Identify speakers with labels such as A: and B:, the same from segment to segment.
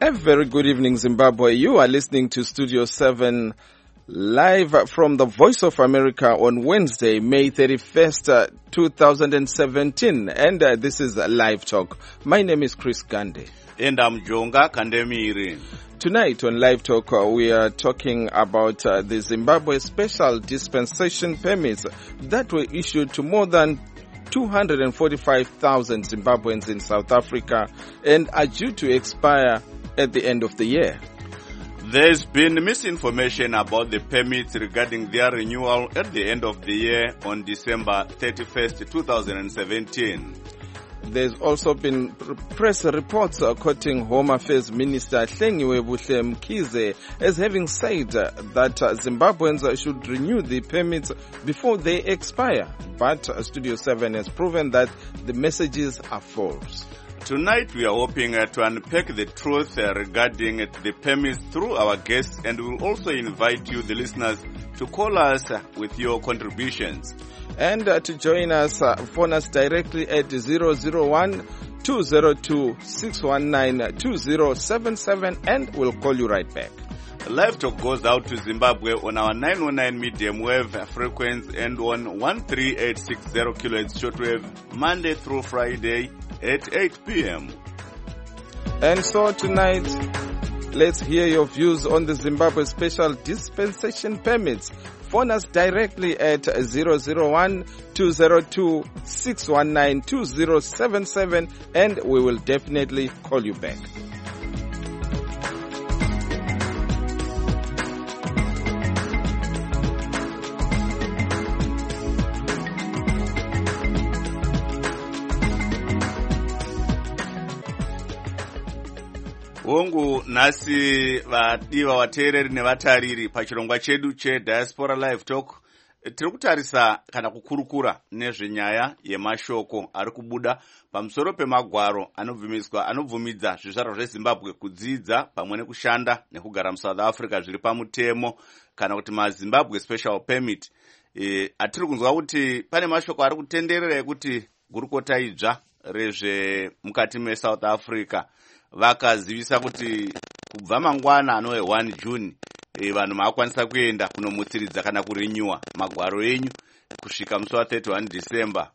A: A very good evening, Zimbabwe. You are listening to Studio 7 live from the Voice of America on Wednesday, May 31st, 2017. And this is Live Talk. My name is Chris Gandhi.
B: And I'm Jonga Kandemiri.
A: Tonight on Live Talk, we are talking about the Zimbabwe Special Dispensation Permits that were issued to more than 245,000 Zimbabweans in South Africa and are due to expire at the end of the year.
B: There's been misinformation about the permits regarding their renewal at the end of the year on December 31st, 2017.
A: There's also been press reports quoting Home Affairs Minister Hlengiwe Buhle Mkhize as having said that Zimbabweans should renew the permits before they expire. But Studio 7 has proven that the messages are false.
B: Tonight we are hoping to unpack the truth regarding the permits through our guests, and we'll also invite you, the listeners, to call us with your contributions.
A: And to join us, phone us directly at 001-202-619-2077 and we'll call you right back.
B: Live Talk goes out to Zimbabwe on our 909 medium wave frequency and on 13860 kHz shortwave Monday through Friday at 8 p.m.
A: And so tonight, let's hear your views on the Zimbabwe Special Dispensation Permits. Phone us directly at 001-202-619-2077 and we will definitely call you back.
B: Hongu nasi vadiwa vateereri nevatariri pachirongwa chedu cheDiaspora Live Talk tiri kutarisa kana kukurukura nezvenyaya yemashoko ari kubuda pamusoro pemagwaro anobvumidza zvizvarwa zveZimbabwe kudzidza pamwe nekushanda nekugara muSouth Africa zviri pamutemo kana kuti maZimbabwe Special Permit. Atiri kunzwa kuti pane mashoko ari kutenderera ekuti gurukota idzva rezvemukati meSouth Africa vakazivisa kuti kubva mangwana anove 1 June vanhu maakwanisa kuenda kunomutsiridza kana kurenyuwa magwaro enyu kusvika musi wa31 December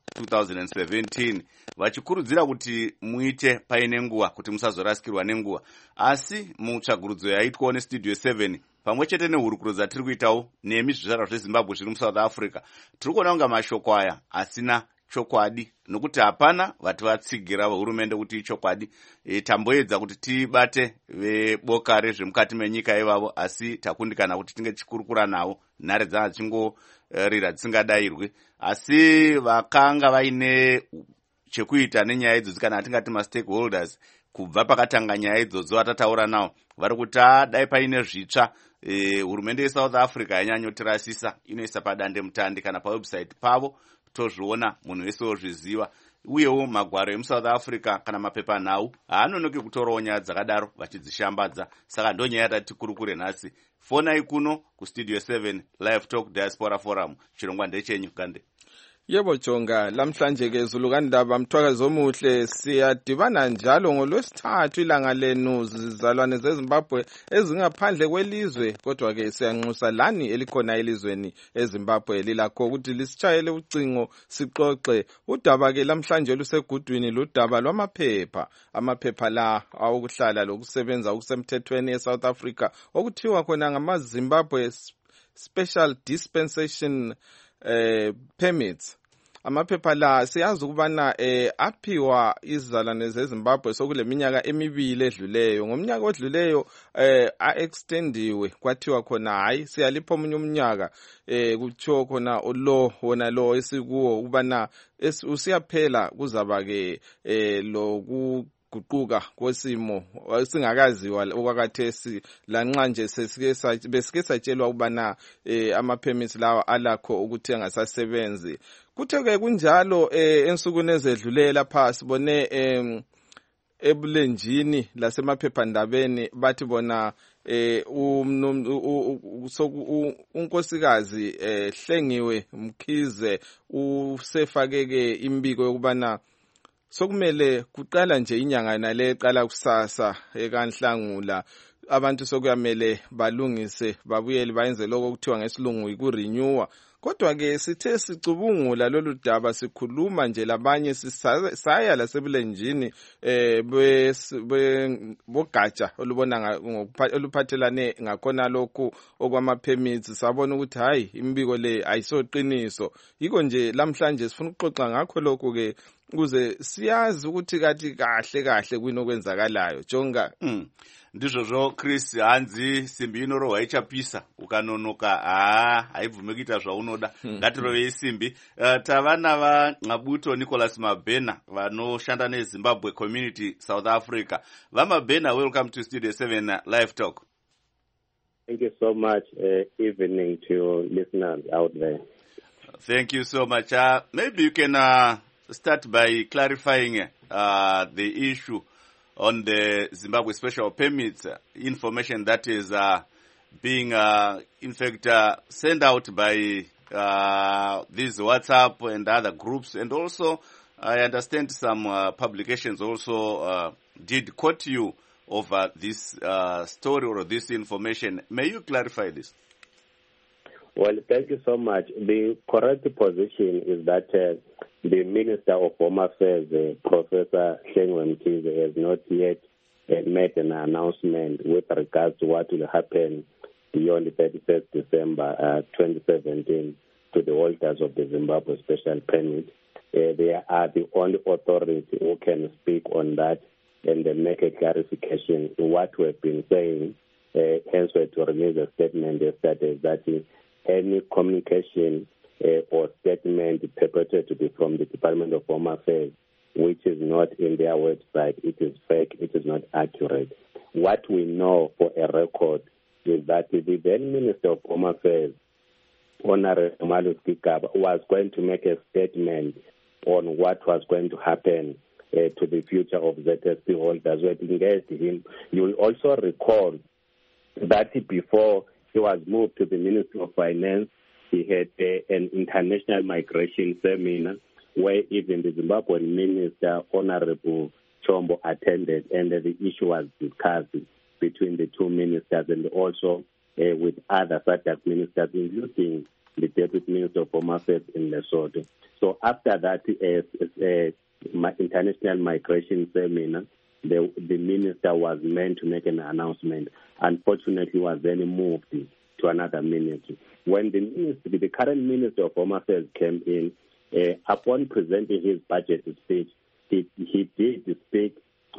B: 2017, vachikurudzira kuti muite paine nguva kuti musazorasikirwa nenguva. Asi mutsvagurudzo yaitwawo neStudio 7 pamwe chete nehurukuro dzatiri kuitawo nemi zvizvarwa zveZimbabwe zviri muSouth Africa, tiri kuona kunga mashoko aya asina chokwadi, nokuti hapana vati vatsigira vehurumende kuti ichokwadi. Tamboedza kuti tibate veboka rezvemukati menyika ivavo, asi takundikana kuti tinge tichikurukura navo, nhare dzana dzingorira dzisingadayirwi. Asi vakanga vaine chekuita nenyaya idzodzo, kana atingati mastakeholders, kubva pakatanga nyaya idzodzo vatataura navo, vari kuti dai paine zvitsva hurumende yeSouth Africa yanyanyotirasisa, inoisa padande mutande kana pawebsite pavo, tozviona munhu wese wozviziva. Uyewo magwaro emuSouth Africa kana mapepanhau haanonoki kutorawo nyaya dzakadaro vachidzishambadza. Saka ndo nyaya yatati tikurukure nhasi. Fonai kuno kuStudio 7 Live Talk Diaspora Forum. Chirongwa ndechenyu Gande.
A: Yebo Jonga, lamhlanje ke Zulu kaNdaba Mthwakazi omuhle, siyadibana njalo ngolwesithathu ilanga lenu zizalwane zeZimbabwe ezingaphandle kwelizwe, kodwa ke siyanxusa lani elikhona elizweni eZimbabwe lilakho ukuthi lisitshayele ucingo sixoxe. Udaba ke lamhlanje lusegudwini ludaba lwamaphepha. Amaphepha la awokuhlala lokusebenza okusemthethweni eSouth Africa okuthiwa khona ngamaZimbabwe Special Dispensation Permits. Amaphepha la siyazi ukubana aphiwa izizalwane zeZimbabwe sokule minyaka emibili edluleyo. Ngomnyaka odluleyo a-extendiwe kwathiwa khona hayi siyalipha omunye umnyaka, kuthiwa khona wona lo esikuwo ukubana usiyaphela kuzaba ke guquka kwesimo singakaziwa okwakathesi lanxa nje besike satshelwa ukubana ama-permits lawa alakho ukuthi angasasebenzi. Kuthe-ke kunjalo ensukwini ezedlule lapha sibone ebulenjini lasemaphephandabeni bathi bona unkosikazi Hlengiwe Mkhize usefakeke imbiko yokubana sokumele kuqala nje inyanga nale eqala kusasa ekanhlangula abantu sokuyamele balungise babuyele bayenze lokho okuthiwa ngesilungu ikurenewer. Kodwa-ke sithe sicubungula lolu daba sikhuluma nje labanye saya lasebulenjini bogatsha oluphathelane ngakhona lokhu okwama-permits, sabona ukuthi hayi imbiko le ayisoqiniso. Yiko nje lamhlanje sifuna ukuxoxa ngakho lokhu-ke ukuze siyazi ukuthi kathi kahle kwini okwenzakalayo jonga.
B: Ndizvozvo Chris, hanzi simbi inorohwa ichapisa, ukanonoka haibvume kuita zvaunoda, ngatirovei simbi. Tava navaNabuto Nicholas Mabhena vanoshanda neZimbabwe Community South Africa. VaMabhena, welcome to Studio 7 Live Talk.
C: Thank you so much. Evening to your listeners out there.
B: Thank you so much. Maybe you can start by clarifying the issue on the Zimbabwe special permits information that is being, in fact, sent out by these WhatsApp and other groups. And also, I understand some publications also did quote you over this story or this information. May you clarify this?
C: Well, thank you so much. The correct position is that the Minister of Home Affairs, Professor Hlengwe Mkhize, has not yet made an announcement with regards to what will happen beyond the 31st December 2017 to the holders of the Zimbabwe Special Permit. They are the only authority who can speak on that and make a clarification. What we've been saying, hence we to release a statement yesterday, that any communication or statement perpetrated from the Department of Home Affairs, which is not in their website, it is fake, it is not accurate. What we know for a record is that the then Minister of Home Affairs, Honorable Malu Skikaba, was going to make a statement on what was going to happen to the future of ZSP holders. We engaged him. You will also recall that before he was moved to the Ministry of Finance, he had an international migration seminar where even the Zimbabwean Minister, Honorable Chombo, attended, and the issue was discussed between the two ministers and also with other SADC ministers, including the Deputy Minister of Home Affairs in Lesotho. So after that international migration seminar, the minister was meant to make an announcement. Unfortunately, was then moved to another ministry. When the current Minister of Home Affairs came in, upon presenting his budget speech, he did speak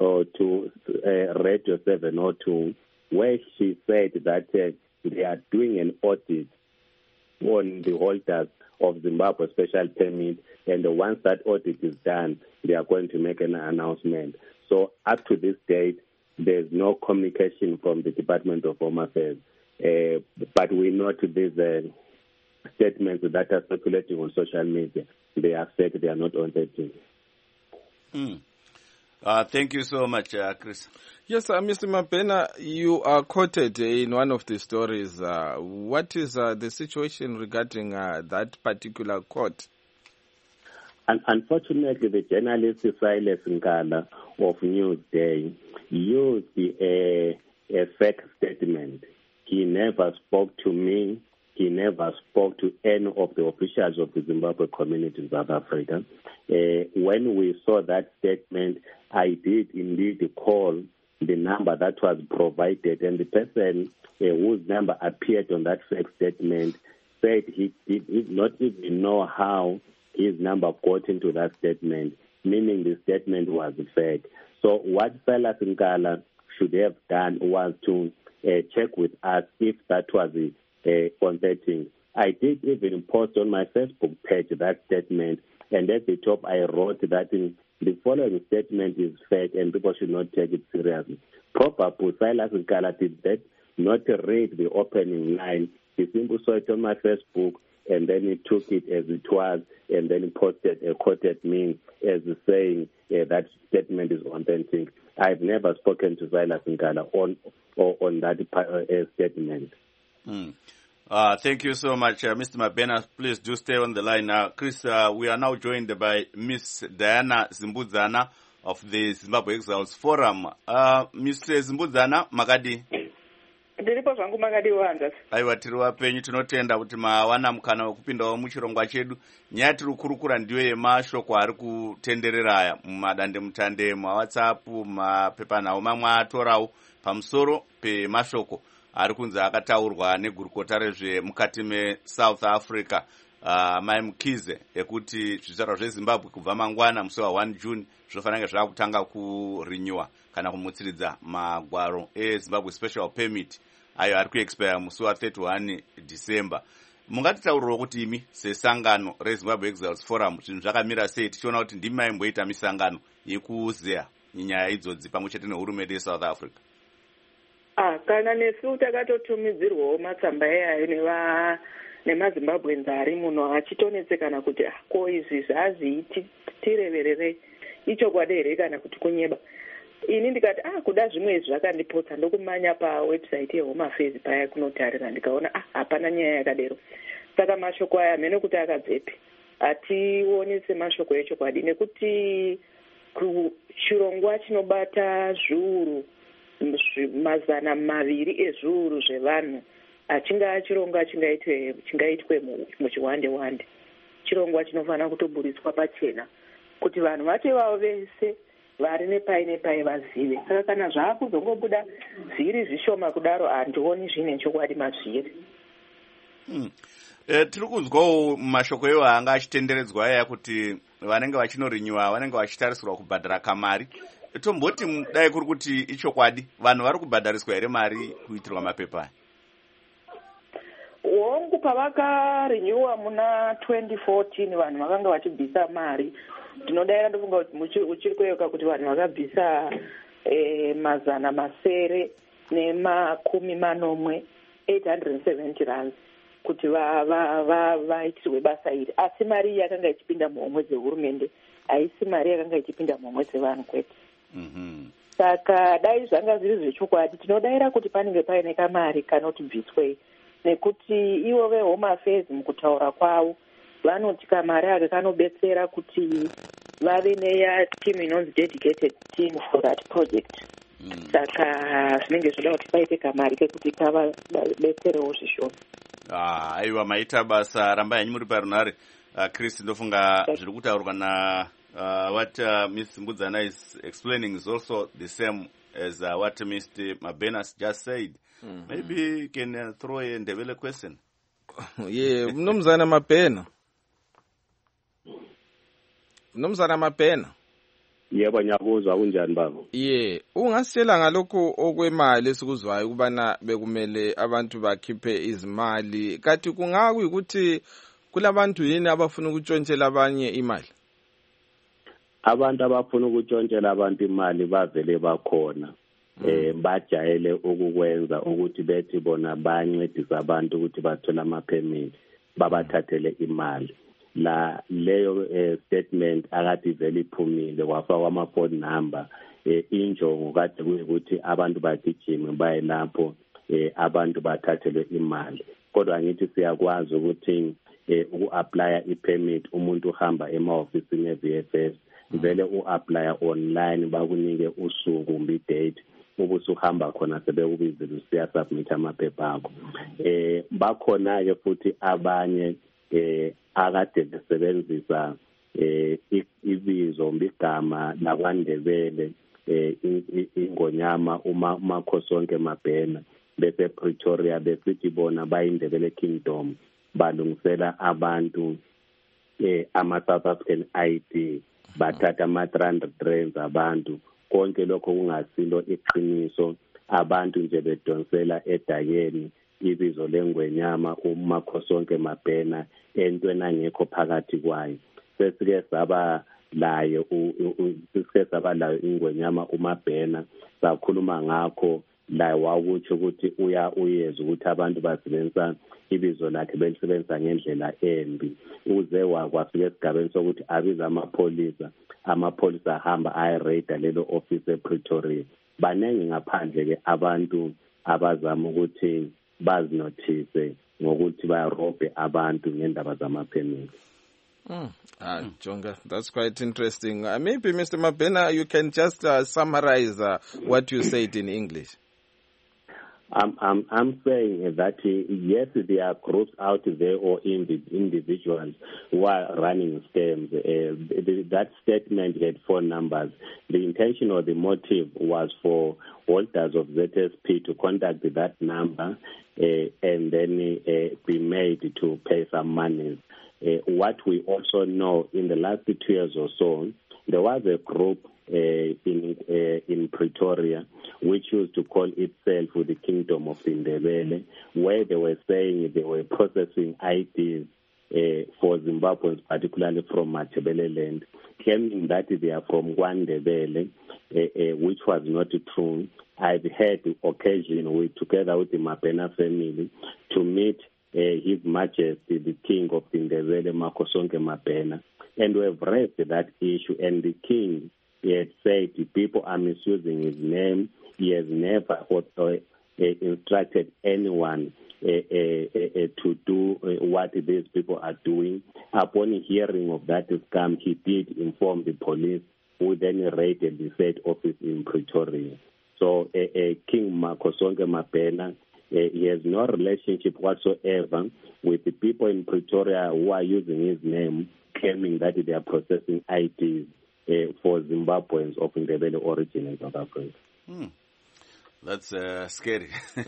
C: to Radio 702, where she said that they are doing an audit on the holders of Zimbabwe Special Permit, and once that audit is done, they are going to make an announcement. So up to this date, there's no communication from the Department of Home Affairs. But we note these statements that are circulating on social media. They are fake, they are not authentic.
B: Thank you so much, Chris.
A: Yes, Mr. Mabhena, you are quoted in one of the stories. What is the situation regarding that particular quote?
C: Unfortunately, the journalist Silas Nkala of Newsday used a fake statement. He never spoke to me. He never spoke to any of the officials of the Zimbabwe community in South Africa. When we saw that statement, I did indeed call the number that was provided, and the person whose number appeared on that fake statement said he did not even know how his number got into that statement, meaning the statement was fake. So what Silas Nkala should have done was to check with us if that was authentic. I did even post on my Facebook page that statement, and at the top I wrote that the following statement is fake and people should not take it seriously. Probably Silas Nkala did that, not read the opening line. He simply saw it on my Facebook, and then he took it as it was, and then he quoted me as saying that statement is authentic. I've never spoken to Silas Nkala on that statement.
B: Thank you so much, Mr. Mabena. Please do stay on the line. Chris, we are now joined by Miss Diana Zimbudzana of the Zimbabwe Exiles Forum. Miss Zimbudzana, Makadi.
D: Ndiripo zvangu makadiwanza.
B: Aiwa, tiri wapenyu, tinotenda kuti mawana mukana wekupindawo muchirongwa chedu. Nyaya tiri kukurukura ndiyo yemashoko ari kutenderera aya mumadandemutande, maWhatsApp, mapepanhau mamwe atorawo pamusoro pemashoko ari kunzi akataurwa negurukota rezvemukati meSouth Africa, Mai Mkhize, ekuti zvizvarwa zveZimbabwe kubva mangwana musi wa1 June zvofanira zvakutanga kurinyiwa kana kumutsiridza magwaro eZimbabwe Special Permit ayo ari kuexpire musi wa31 December. Mungatitaurirawo kuti imi sesangano reZimbabwe Exiles Forum zvinhu zvakamira sei, tichiona kuti ndimi maimboita misangano yekuzeya nyaya idzodzi pamwe chete nehurumende yeSouth Africa?
D: Kana nesu takatotumidzirwawo matsamba eyayo nemaZimbabweans ari muno achitonetsekana kuti ko izvi zvazi tireverere ichokwadi here kana kuti kunyeba. Ini ndikati kuda zvimwe izvi zvakandipotsa ndokumanya pawebsite yeHome Affairs paya kunotarira ndikaona hapana nyaya yakadero. Saka mashoko aya mhene kuti akabvepi, hationi semashoko echokwadi nekuti chirongwa chinobata zviuru 200 ezviuru zvevanhu achinga chirongwa chingaitwe muchiwande. Chirongwa chinofanira kutoburiswa pachena kuti vanhu vacho vavo vese vari nepai vazive. Saka kana zvakuzongobuda zviri zvishoma kudaro handioni zvine chokwadi mazviri.
B: Tiri kunzwawo mashoko ewo anga achitenderedzwa aya kuti vanenge vachinorinyiwa vanenge vachitarisirwa kubhadhara kamari. Tomboti dai kuri kuti ichokwadi vanhu vari kubhadhariswa here mari kuitirwa mapepa?
D: Hongu pavakarinyiwa muna 2014 vanhu vakanga vachibvisa mari. Ndinodaira ndofunga kuti uchiri kuyoka kuti vanhu vakabvisa mazana masere nemakumi manomwe 870 rands kuti vaitirwe basa iri. Asi mari yakanga ichipinda muhomwe dzehurumende, haisi mari yakanga ichipinda muhomwe dzevanhu kwete. Saka dai zvanga zviri zvechokwadi tinodaira kuti panenge paine kamari kanoti bviswei, nekuti ivo veHome Affairs mukutaura kwavo vanoti kamari aka kanobetsera kuti vave neya team inonzi dedicated team for that project. Saka zvinenge zvoda kuti paite kamari kekuti kavabetserewo zvishoma.
B: Aiwa, maita basa rambai hanyu muri parunhare. Chris, ndofunga zviri kutaurwa na what Ms. Zimbudzana is explaining is also the same as what Mr. Mabena just said. Maybe you can throw a Ndebele question.
A: Yeah, Mnumzana Mabena.
C: Yebo, ngiyakuzwa. Kunjani baba?
A: Ungasitshela ngalokho okwemali esikuzwayo kubana bekumele abantu bakhiphe izimali, kathi kungakuyikuthi kulabantu yini abafuna ukutshontshela abanye imali?
C: Abantu abafuna ukutshontshela abantu imali bavele bakhona. Bajayele ukukwenza ukuthi bethi bona bayancedisa abantu ukuthi bathole ama-permit babathathele imali. Leyo statement akade vele iphumile kwafakwa ama-phone number. Injongo kade kuyikuthi abantu bagijime baye lapho abantu bathathelwe imali. Kodwa ngithi siyakwazi ukuthi uku-aplya i-permit umuntu uhamba emahofisini e-VFS vele u-aplya online bakunike usuku kumbe i-date ubusuhamba khona sebekubizile usiyasubmit amaphepha akho. Bakhona-ke futhi abanye akade besebenzisa ibizo igama lakwaNdebele ingonyama uMakhosonke Mabhena bese Pretoria besithi bona bayindebele Kingdom balungisela abantu ama-South African ID bathatha ama-300 rands abantu. Konke lokho kungasilo iqiniso, abantu nje bedonsela edakeni ibizo lengwenyama uMakhosonke Mabhena entweni angekho phakathi kwayo. Sesike saba layo ingwenyama uMabhena sakhuluma ngakho la wakuthi ukuthi uyeza ukuthi abantu basebenzisa ibizo lakhe belisebenzisa ngendlela embi. Uze wakwafika esigabeni sokuthi abiza amapholisa ahamba ayireda lelo office ePretoria. Banenge ngaphandle ke abantu abazama ukuthi bazinothise ngokuthi bayarobhe abantu ngendaba zama-permit.
A: Jonga, that's quite interesting. Maybe, Mr. Mabena, you can just summarize what you said in English.
C: I'm saying that yes, there are groups out there or individuals who are running scams. That statement had 4 numbers. The intention or the motive was for holders of ZSP to contact that number and then be made to pay some money. What we also know, in the last 2 years or so, there was a group in Pretoria which used to call itself the Kingdom of Ndebele, where they were saying they were processing IDs for Zimbabweans, particularly from Matabeleland, claiming that they are from Ndebele, which was not true. I've had the occasion, together with the Mabena family, to meet His Majesty, the King of Ndebele, Makosonke Mabena, and we have raised that issue, and the King, he had said people are misusing his name. He has never instructed anyone to do what these people are doing. Upon hearing of that scam, he did inform the police, who then raided the said office in Pretoria. So King Makosonke Mabena, he has no relationship whatsoever with the people in Pretoria who are using his name, claiming that they are processing IDs for Zimbabweans of Ndebele origin in South Africa.
B: That's scary.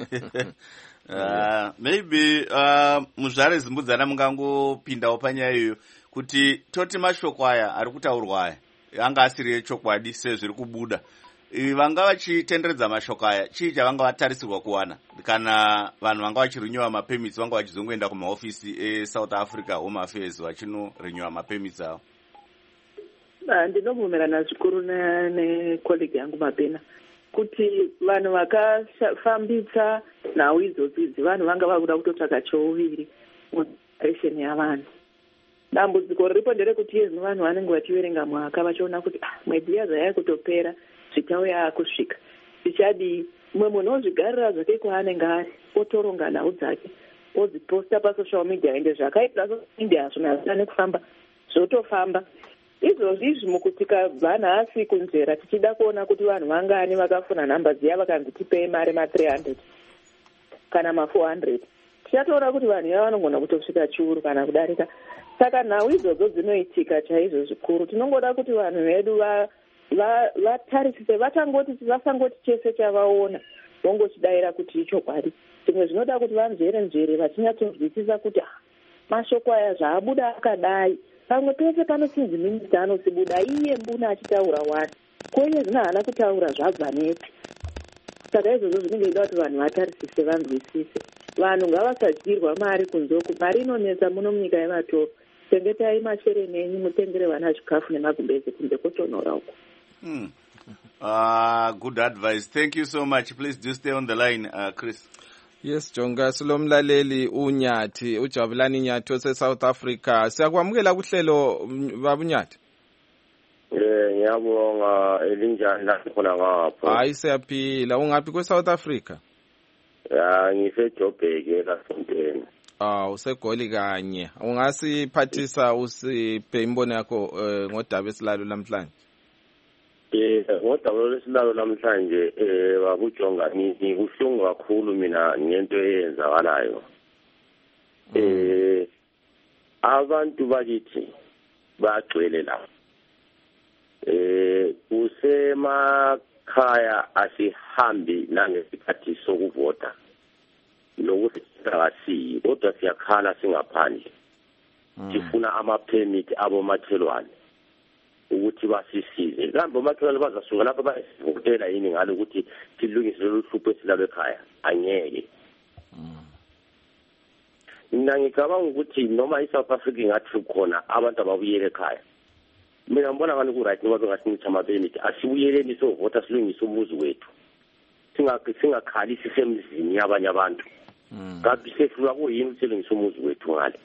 B: Maybe muzvare zimbudzana mungangopindawo panyaya iyoyo kuti toti mashoko aya ari kutaurwa aya anga asiri echokwadi sezviri kubuda. Vanga vachitenderedza mashoko aya chii chavanga vatarisirwa kuwana kana vanhu vanga vachirinyowa mapemits vanga vachizongoenda kumahofisi eSouth Africa Home Affairs vachinorinyowa mapemits avo?
D: Ndinobvumirana zvikuru nekolegi yangu Mabena kuti vanhu vakafambisa nhau idzodzi vanhu vanga vakuda kutotsvaga chouviri muoperation yavanhu. Dambudziko riripo nderekuti yezvino vanhu vanenge vachiverenga mwaka vachiona kuti mwedzi yaza yaikutopera zvichauya kusvika zvichadii. Mumwe munhu ozvigarira zvake kwaanenge ari otoronga nhau dzake odziposta pasocial media ende zvakaita social media hazvina zvisina nekufamba zvotofamba. Izvozvi izvi mukutika vanhasi kunzvera tichida kuona kuti vanhu vangani vakafuna nhamba dziya vakanzi tipei mari ma300 kana ma400 tichatoona kuti vanhu ivava vanogona kutosvika chiuru kana kudarika. Saka nhau idzodzo dzinoitika chaizvo zvikuru. Tinongoda kuti vanhu vedu vatarisise, vasangoti chese chavaona vongochidayira kuti ichokwadi. Zvimwe zvinoda kuti vanzvere vachinyatsonzwisisa kuti mashoko aya zvaabuda akadai. Pamwe pese panotsinzi minista anosibuda iye mbuna achitaura wani koiye zvino haana kutaura zvabva nepi. Saka izvozvo zvinenge ida kuti vanhu vatarisise vanzwisise. Vanhu ngavasadyirwa mari kunzoku. Mari inonetsa muno munyika yevatoro. Chengetai mashere nenyu mutengere vana chikafu nemagumbezi kunze kotonora uko.
B: Good advice. Thank you so much. Please do stay on the line, Chris.
A: Yes, Jonga, silomlaleli uNyathi, uJabulani Nyathi ose-South Africa. Siyakwamukela kuhlelo babuNyathi.
E: Ngiyabonga elinjani la khona ngapha.
A: Hayi siyaphila. Ungaphi kwe-South Africa?
E: NgiseJoburg eLafontaine.
A: Usegoli kanye. Ungasiphathisa usiphe imbono yakho ngodaba esilalo namhlanje?
E: Ngodaba lesilalo namhlanje bakujonga ngikuhlungu kakhulu mina ngento eyenzakalayo. Abantu bakithi bagcwele la. Kusemakhaya asihambi nangesikhathi sokuvota. Lokuthi singasiyi kodwa siyakhala singaphandle. Sifuna ama-permit abomakhelwane ukuthi basisize. Kambe omakhelwane bazasuka lapho bayivotela yini ngalo ukuthi silungise lolu hlupho esilalo ekhaya? Angeke. Mina ngicabanga ukuthi noma iSouth Africa ingathi khona abantu ababuyele ekhaya. Mina ngibona ngani ku-right ngoba bengasinitha ama-permit asibuyeleni sovota silungise umuzi wethu. Singakhali sisemzini yabanye abantu. Kanti sefuna kuyini usilungise umuzi wethu ngale.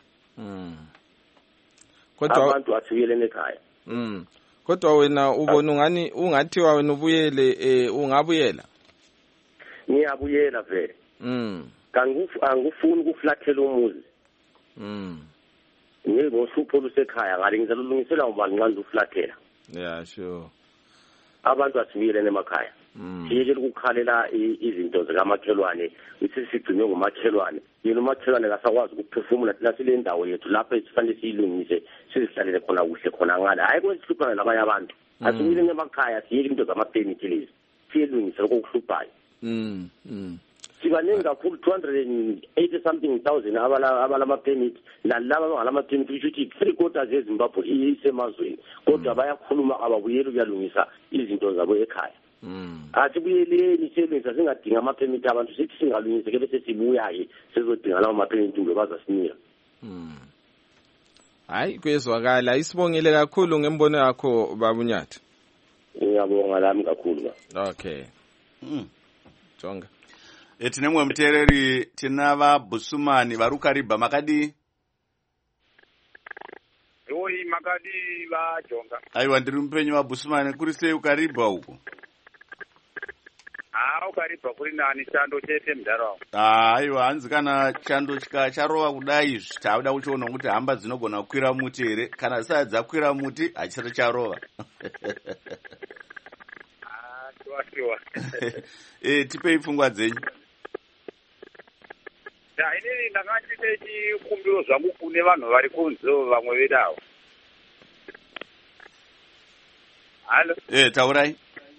E: Kodwa abantu asibuyeleni ekhaya.
A: Kodwa wena ubona ungathiwa wena ubuyele ungabuyela?
E: Ngiyabuyela vele. angufuni ukuflathela umuzi ngeke ngohlupho lusekhaya ngale ngizalulungisela ngoba ngiqanza ukuflathela.
A: Yeah, sure.
E: Abantu asibuyelene emakhaya. Siyeke ukukhalela izinto zikamakhelwane, uthi sigcinwe ngumakhelwane. Yena umakhelwane kasakwazi ukuphefumula thina sile ndawo yethu lapha esifanele siyilungise sizihlalele khona kuhle khona ngale. Hayi kwesihluphana labanye abantu. Asibuyelene emakhaya siyeke into zama-permit lezi. Siyelungise lokho kuhluphayo. Sibaningi kakhulu 280 something thousand abalama-permit nalaba abangalama-permit kusho ukuthi 3/4 yeZimbabwe isemazweni kodwa bayakhuluma ababuyeli ukuyalungisa izinto zabo ekhaya. Asibuyeleni siyelungisa singadinga ama-permit abantu sithi singalungise ke bese sibuya-ke sizodinga lawo ma-permit ube bazasinika.
A: Hayi kuyezwakala, isibongile kakhulu ngembono yakho babunyatha.
E: Ngiyabonga lami kakhulu.
A: Okay. Jonga.
B: Tinemwe mutereri tina vaBusumani vari kuKaribha makadi.
F: Oi makadi vaJonga.
B: Aiwa ndiri mupenyu vaBusumani kuri sei kuKaribha uko?
F: UKaribha kuri nani chando chete mundaraunda.
B: Aiwa hanzi kana chando charova kudai tauda kuchiona kuti hamba dzinogona kukwira muti here kana zisati dzakwira muti hachisati charova. Tipei pfungwa dzenyu.
F: Inini ndanga ndiite chikumbiro zvangu kune vanhu vari kunze vamwe vedawo. Halo.
B: Taurai.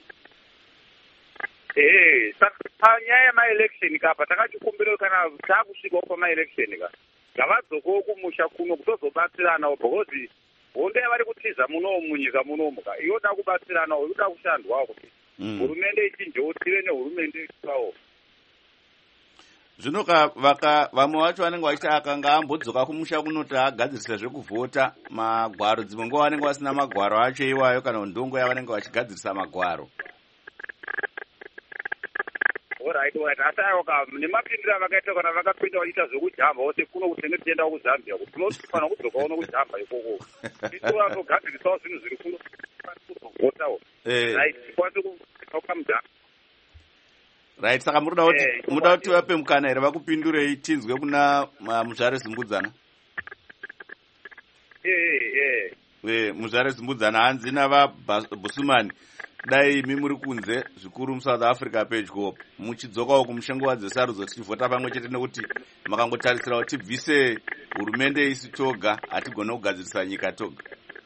F: Panyaya yema-election kapa takachikumbiro kana takusvikawo pama-election ka ngavadzokewo kumusha kuno kutozobatsiranawo because hondo yavari kutiza munomu munyika munomu ka yoda kubatsiranawo yoda kushandwawo kuti hurumende ichinjewo tive nehurumende itiwawo.
B: Zvino vamwe vacho vanenge vachiti akanga ambodzoka kumusha kunoti agadzirisa zvekuvhota magwaro, dzimwe nguva vanenge vasina magwaro acho iwayo kana ndongo yavanenge vachigadzirisa magwaro.
F: Alright, asi ayo nemapindiro avakaita kana vakapinda vachiita zvekujamba wose kuno kutenge tienda kuzambia kuti tinofana kudzoka uno kujamba ikoko titovatogadzirisawo zvinhu zviri kuno kuzovhotawo tikwanise kuauka mudhamba.
B: Right, saka muda kuti vape mukana here vakupindurei tinzwe kuna Muzvare Zimbudzana. Muzvare Zimbudzana hanzi navaBusumani dai imi muri kunze zvikuru muSouth Africa pedyo muchidzokawo kumushenguva dzesarudzo tichivhota pamwe chete nekuti makangotarisira kuti tibvise hurumende isi toga hatigona kugadzirisa nyika toga.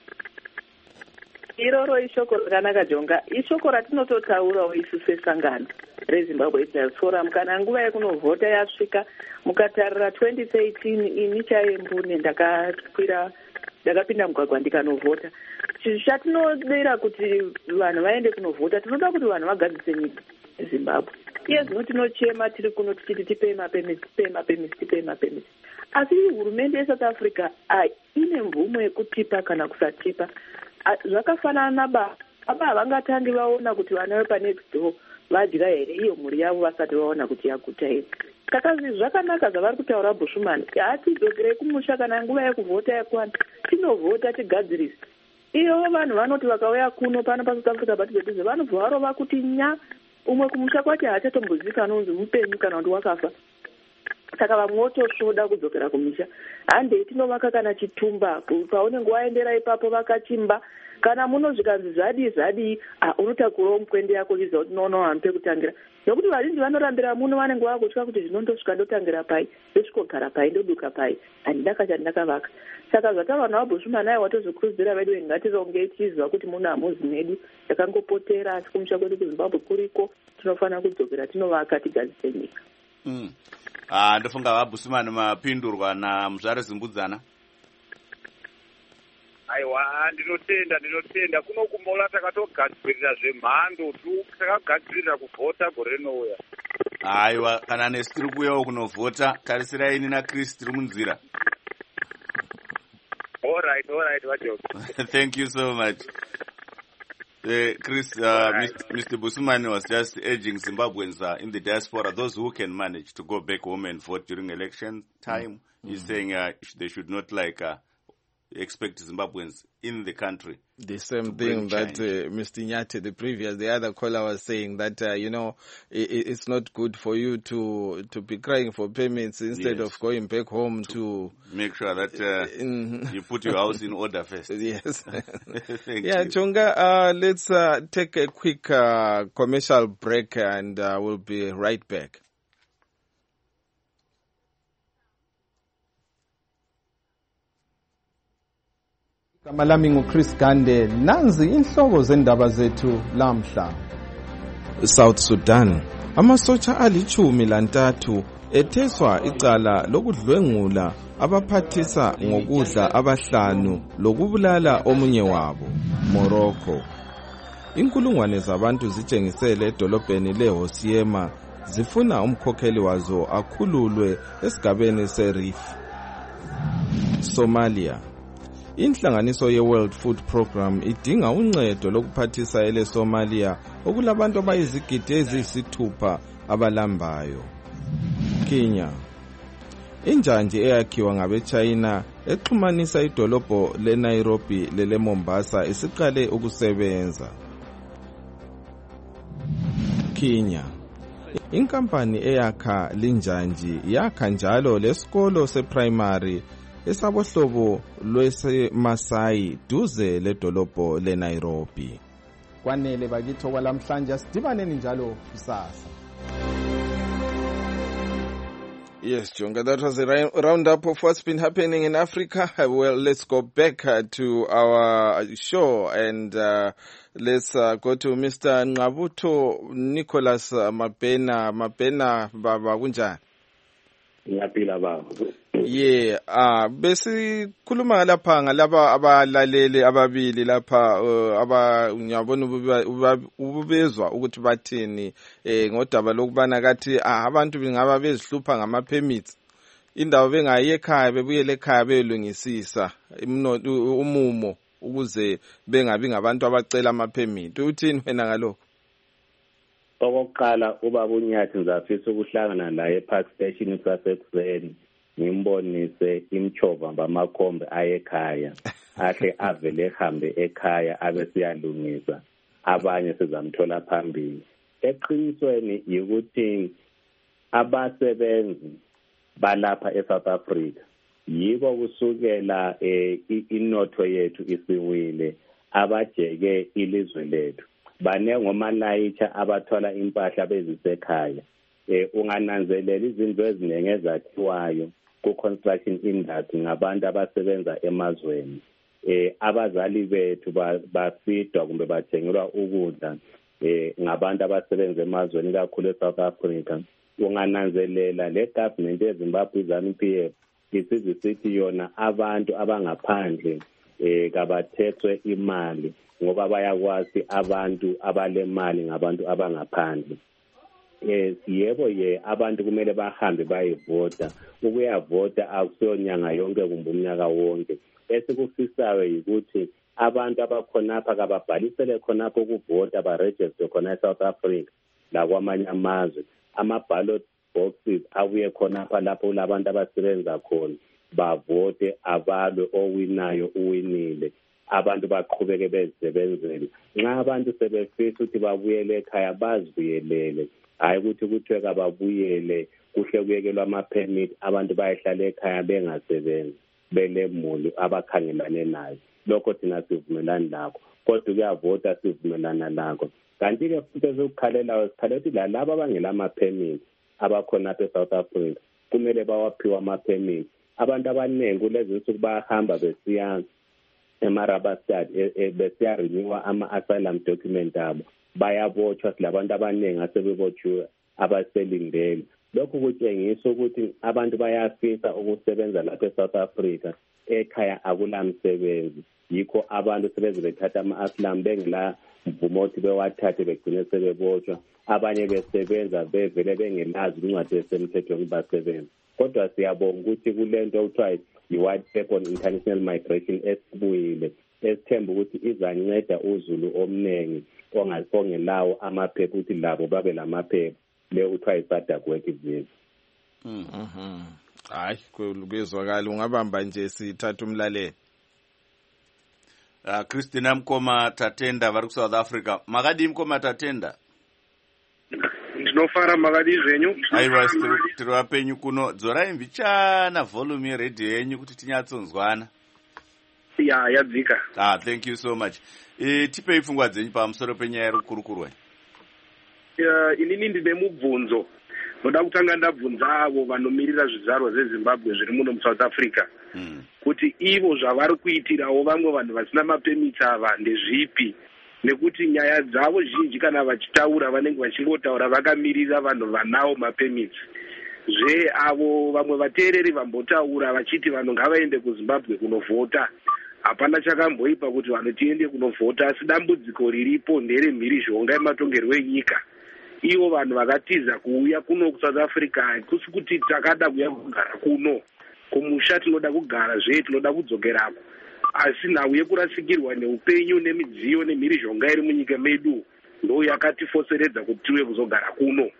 D: Iroro ishoko rakanaka Jonga, ishoko ratinototaurawo isu sesangano reZimbabwe Youth Forum kana nguva yekunovhota yasvika mukatarira 2013 ini chaembune ndakapinda mugwagwa ndikanovhota. Chinhu chatinodera kuti vanhu vaende kunovhota tinoda kuti vanhu vagadzise nyika yeZimbabwe. Iye zvino tinochema tiri kuno tichiti tipei mapemisi. Asi hurumende yeSouth Africa ine mvumo yekutipa kana kusatipa. Zvakafanana nababa havangatangi vaona kuti vana vepanext door vadya here iyo mhuri yavo vasati vaona kuti yaguta here. Saka zvakanaka zvavari kutaura Bushman, hatidzokerei kumusha kana nguva yekuvhota yakwana tinovhota tigadzirise. Iyo vanhu vanoti vakauya kuno pano paSouth Africa batizetize vanobva varova kuti nya umwe kumusha kwacho haachatombozikana unzi mupenyu kana kuti wakafa. Saka vamwe votosvoda kudzokera kumisha. Handei tinovaka kana chitumba paunenge waendera ipapo vakachimba kana munozvikanzi zvadii unotakurawo mukwende yako uchiziva kuti nono hanhu pekutangira. Nokuti vazhinji vanorambira muno vanenge vakutya kuti zvinondosvika ndotangira pai ndosvikogara pai ndoduka pai handidaka chandakavaka. Saka zvata vanhu vaBushman aiwa watozvikurudzira vedu ngatironge tichiziva kuti muno hamuzi medu takangopotera asi kumusha kwedu kuZimbabwe kuriko tinofanira kudzokera tinovaka tigadzise nyika.
B: Ndofunga vaBusumani mapindurwa naMuzvare Zimbudzana.
F: Aiwa ndinotenda kuno kumola takatogadzirira zvemhando takagadzirira kuvhota gore rinouya.
B: Aiwa kana nesi tiri kuuyawo kunovhota tarisirai ini naChris tiri munzira.
F: All right vaJoga.
B: Thank you so much. Chris, Mr. Busumani was just urging Zimbabweans in the diaspora, those who can manage to go back home and vote during election time. He's saying they should not expect Zimbabweans in the country.
A: The same thing that Mr. Nyate, the other caller, was saying that, it's not good for you to be crying for payments instead of going back home to
B: make sure that you put your house in order first.
A: Yes.
B: Thank
A: you. Chonga, let's take a quick commercial break and we'll be right back. Igama lami nguChris Gande, nanzi inhloko zendaba zethu lamhla. South Sudan, amasotsha ali-13 etheswa icala lokudlwengula abaphathisa ngokudla 5 lokubulala omunye wabo. Morocco, inkulungwane zabantu zitshengisele edolobheni leHosiema zifuna umkhokheli wazo akhululwe esigabeni seRif. Somalia, inhlanganiso ye-World Food Program idinga uncedo lokuphathisa ele-Somalia okulabantu abayizigidi eziyisithupha abalambayo. Kenya, injanje eyakhiwa ngabe-China exhumanisa idolobho le-Nairobi lele-Mombasa isiqale ukusebenza. Kenya, inkampani eyakha linjanji yakha njalo lesikolo seprimary esabohlobo lwese-Masai duze ledolobho le-Nairobi. Kwanele bakithi okwalamhlanje sidibaneni njalo kusasa. Yes, Jonga, that was a roundup of what's been happening in Africa. Well, let's go back to our show and let's go to Mr. Ngabuto Nicholas Mabena. Baba kunjani?
C: Ngiyaphila baba.
A: Yeah, besikhuluma lapha ngalaba abalaleli ababili lapha ngiyabona ububezwa ukuthi bathini ngodaba lokubana kathi abantu bengaba bezihlupha ngama permits indawo bengayi ekhaya bebuyele ekhaya belungisisa umumo ukuze bengabi ngabantu abacela ama permit. Uthini wena ngalokho?
C: Okokuqala ubaba uNyathi ngizafisa ukuhlangana la ePark Station sasekuseni ngimbonise imchova bamakhombe ayekhaya ahle avele ehambe ekhaya abe siyalungisa abanye sizamthola phambili. Eqinisweni ukuthi abasebenzi balapha eSouth Africa yibo kusukela inotho yethu isiwile abajeke ilizwe lethu banengomalayitsha abathola impahla bezisekhaya. Ungananzelela izinto eziningi ezakhiwayo ku-construction industry ngabantu abasebenza emazweni. Abazali bethu bafidwa kumbe bathengelwa ukudla ngabantu abasebenza emazweni kakhulu eSouth Africa. Ungananzelela le government yeZimbabwe ZANU-PF isize sithi yona abantu abangaphandle kabathethwe imali ngoba bayakwazi abantu abalemali ngabantu abangaphandle. Yebo abantu kumele bahambe bayevota. Ukuyavota akusiyonyanga yonke kumbe umnyaka wonke. Esikufisayo yikuthi abantu abakhonapha kababhalisele khonapho ukuvota baregister khona eSouth Africa la kwamanye amazwe. Ama-ballot boxes abuye khonapha lapho labantu abasebenza khona bavote abalwe owinayo uwinile. Abantu baqhubeke bezisebenzele. Nxa abantu sebefisa ukuthi babuyele ekhaya bazibuyelele. Hayi ukuthi kuthiwe kababuyele kuhle kuyekelwa ama-permit abantu bayehlala ekhaya bengasebenzi belemuli abakhangelane nayo. Lokho thina sivumelani lakho kodwa kuyavota sivumelana lakho. Kanti-ke futhi ezikukhalelayo sikhalela ukuthi lalabo abangela ama-permit abakhona apha eSouth Africa kumele bawaphiwe ama-permit. Abantu abaningi kulezi nsuku bayahamba besiya eMarabastad besiya-renewa ama-asylum document abo. Bayabotshwa silabantu abaningi asebebotshiwe abaselindele. Lokhu kutshengisa ukuthi abantu bayafisa ukusebenza lapha eSouth Africa ekhaya akulamsebenzi. Yikho abantu sebeze bethatha ama-asylum bengela mvumo ukuthi bewathathe begcine sebebotshwa. Abanye besebenza bevele bengelazi incwadi esemthethweni basebenza. Kodwa siyabonga ukuthi kulento okuthiwa yi-White Paper on International Migration esibuyile esithemba ukuthi izanceda uzulu omningi ongelawo amaphepha ukuthi labo babe lamaphepha leyo kuthiwa yi-SADC work visa.
A: Hayi kwezwakala ungabamba nje sithatha umlaleli.
B: Christina Mkoma Tatenda vari kuSouth Africa. Makadi Mkoma Tatenda?
G: Ndinofara makadi zvenyu.
B: Aiwa, tiri wapenyu kuno. Dzorai mbichana volume yeredhiyo yenyu kuti tinyatsonzwana.
G: Ya, yadzika.
B: Thank you so much. Tipei pfungwa dzenyu pamusoro penyaya iri kukurukurwa.
G: Inini ndine mubvunzo. Ndoda kutanga ndabvunza avo vanomirira zvizvarwa zveZimbabwe zviri muno muSouth Africa. Kuti ivo zvavari kuitirawo vamwe vanhu vasina mapemiti ava ndezvipi? Nekuti nyaya dzavo zhinji kana vachitaura vanenge vachingotaura vakamirira vanhu vanawo mapemiti. Avo vamwe vateereri vambotaura vachiti vanhu ngavaende kuZimbabwe kunovhota. Hapana chakamboipa kuti vanhu tiende kunovhota, asi dambudziko riripo nderemhirizhonga yematongerwo enyika. Ivo vanhu vakatiza kuuya kuno kuSouth Africa kusi kuti takada kuuya kugara kuno. Kumusha tinoda kugara tinoda kudzokerako. Asi nhau yekurasikirwa neupenyu nemidziyo nemhirizhonga iri munyika medu ndo yakatifoseredza kuti tiwe kuzogara kuno.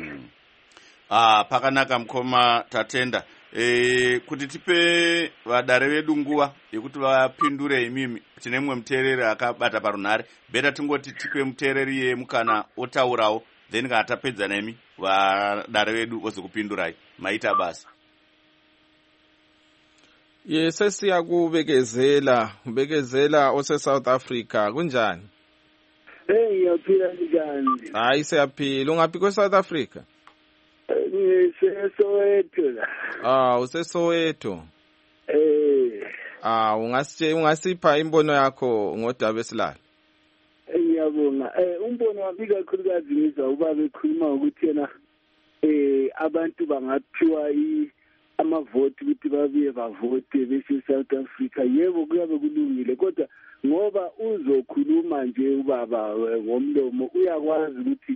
B: Pakanaka Mkoma Tatenda. Kuti tipe vadare vedu nguva yekuti vapindure imimi, tine mumwe muteereri akabata parunhare. Beta tingoti tipe muteereri yemukana otaurawo, then kana tapedza nemi vadare vedu vozokupindurai. Maita basa.
A: Sesiyakubekezela ose-South Africa kunjani?
H: Yaphila njani?
A: Hayi siyaphila. Ungaphi kwe-South Africa?
H: Soweto la.
A: Usesoweto. Ungasipha imbono yakho ngodaba esilala.
H: Ngiyabonga. Umbono wami kakhulukazi ngizwa ubaba ekhuluma ukuthi yena abantu bangaphiwa amavoti ukuthi babuye bavote bese South Africa. Yebo kuyabe kulungile kodwa ngoba uzokhuluma nje ubaba ngomlomo uyakwazi ukuthi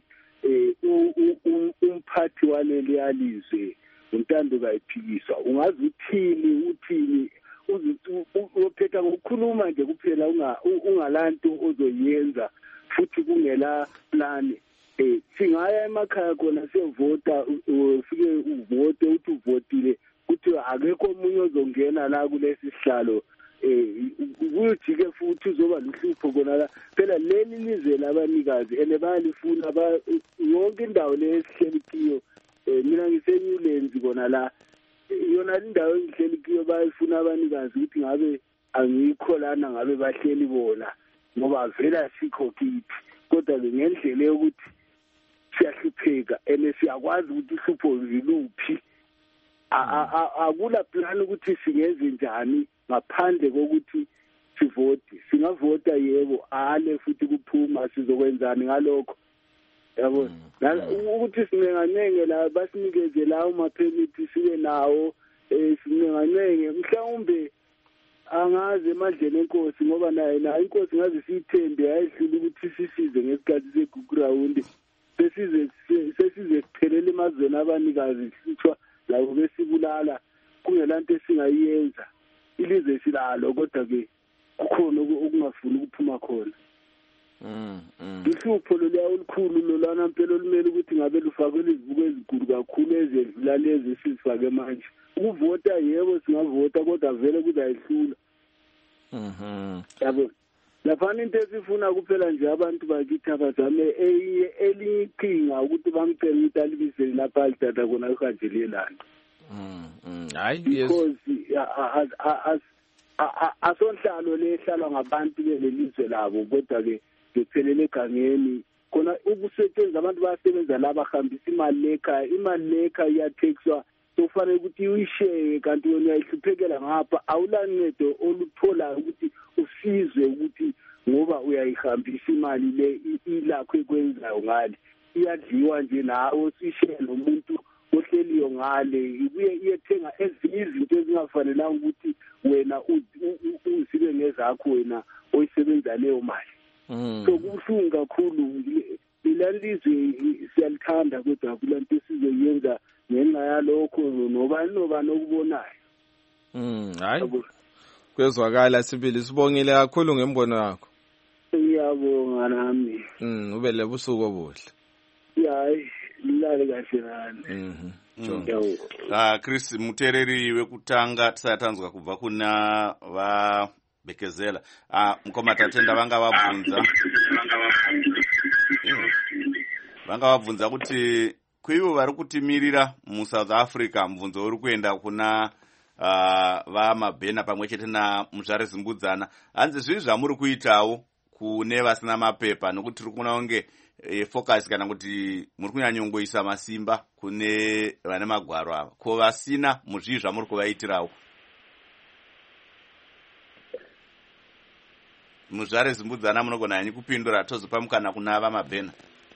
H: umphathi waleli yalizwe untando kayiphikiswa. Ungazi uthini uphetha ngokukhuluma nje kuphela ungalanto ozoyenza futhi kungela plan. Singaya emakhaya khona siyovota ufike uvote uthi uvotile kuthi akekho omunye ozongena la kulesi sihlalo kujike futhi uzoba luhlupho kona la. Phela leli lizwe labanikazi bayalifuna yonke indawo lesihleli kiyo. Mina ngiseNewlands kona la yona indawo engihleli kiyo bayifuna abanikazi ukuthi ngabe angikho lana ngabe bahleli bona ngoba vela sikho kithi. Kodwa ngendlela yokuthi siyahlupheka siyakwazi ukuthi uhlupho ziluphi. Akula plan ukuthi singenze njani ngaphandle kokuthi sivote. Singavota yebo futhi kuphuma sizokwenzani ngalokho. Yabo ukuthi sinenganenge la basinikeze lawo mapemiti sibe nawo sinenganenge mhlawumbe angaze emadleni enkosi ngoba nayo inkosi ngaze siyithembe ayihluli ukuthi sisize ngesikhathi segugurawundi sesize siphelele emazweni abanikazi sithwa labo besibulala kungelanto esingayenza. Ilizwe silalo kodwa ke kukhona okungafuni ukuphuma khona. Uhlupho loluya olukhulu lolana mpela olumele ukuthi ngabe lufakwe izibuko ezikulu kakhulu ezedlula lezi esizifake manje. Ukuvota yebo singavota kodwa vele kuzayihlula. Yabo laphana into esifuna kuphela nje abantu bakithi abazame eliqhinga ukuthi bamcela ukuthi alibisele lapha alithatha khona uhanjelelana. Because asonhlalo lehlala ngabantu belelizwe labo kodwa ke bephelele egangeni khona ukusetshenziswa abantu bayasebenza la bahambisa imali lekhaya iyathexwa sofanele ukuthi uyishare kanti wena uyayihluphekela ngapha awulancedo olutholayo ukuthi usizwe ukuthi ngoba uyayihambisa imali le ilakho ekwenzayo ngale iyadliwa nje nawe usishare nomuntu ohleliyo ngale ibuye iyethenga ezinye izinto ezingafanelanga ukuthi wena uzibe ngezakho wena oyisebenza leyo mali. So kubuhlungu kakhulu lelizwe siyalithanda kodwa kulanto sizoyenza ngenxa yalokho nobani okubonayo.
A: Hayi kwezwakala sibili sibongile kakhulu ngembono yakho.
H: Ngiyabonga nami.
A: Ube lebusuku obuhle.
H: Hayi lilale kahle nani.
B: Chris mutereri wekutanga tisatanzwa kubva kuna Bekezela. Mukoma tatenda vanga vabvunza kuti kuivo vari kutimirira muSouth Africa mubvunzo uri kuenda kuna vaMabhena pamwe chete naMuzvare Zimbudzana. Hanzi zvii zvamuri kuitawo kune vasina mapepa, nokuti tiri kuona kunge focus kana kuti muri kunyanyongoisa masimba kune vane magwaro ava. Ko vasina muzvii zvamuri kuvaitirawo? Muzvare Zimbudzana munogona hanyi kupindura tozopa mukana kuna vaMabhena.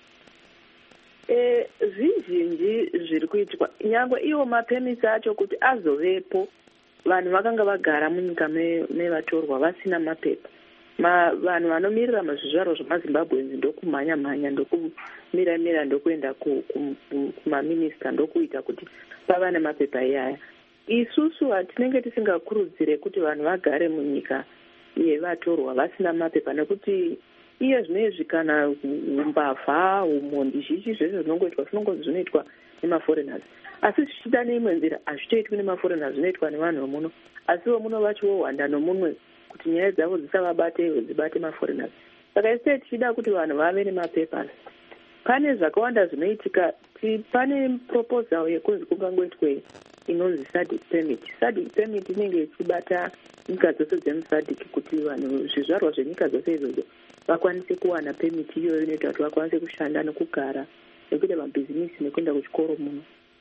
D: Zvizhinji zviri kuitwa nyangwe iwo mapemisi acho kuti azovepo vanhu vakanga vagara munyika mevatorwa vasina mapepa. Vanhu vanomirira mazvizvaro zvemaZimbabwenzi ndokumhanya-mhanya ndokumira ndokuenda kumaminista ndokuita kuti pava nemapepa iyaya. Isusu hatinenge tisingakurudzire kuti vanhu vagare munyika yevatorwa vasina mapepa, nekuti iye zvinoizvi kana umbavha umhondi zhinji zvese zvinongoitwa zvinoitwa nemaforeigners, asi zvichida neimwe nzira hazvitoitwi nemaforeigners, zvinoitwa nevanhu vomuno, asi vomuno vacho vohwanda nomunwe kuti nyaya dzavo dzisavabate dzibate maforeigners. Saka ise tichida kuti vanhu vave nemapepers. Pane zvakawanda zvinoitika. Pane proposal yekunzi kungangoitwe inonzi SADC permit. SADC permit inenge ichibata nyika dzose dzemuSADC kuti vanhu zvizvarwa zvenyika dzose idzodzo vakwanise kuwana permit iyoyo inoita kuti vakwanise kushanda nekugara nekuita mabhizinisi nekuenda kuchikoro muno.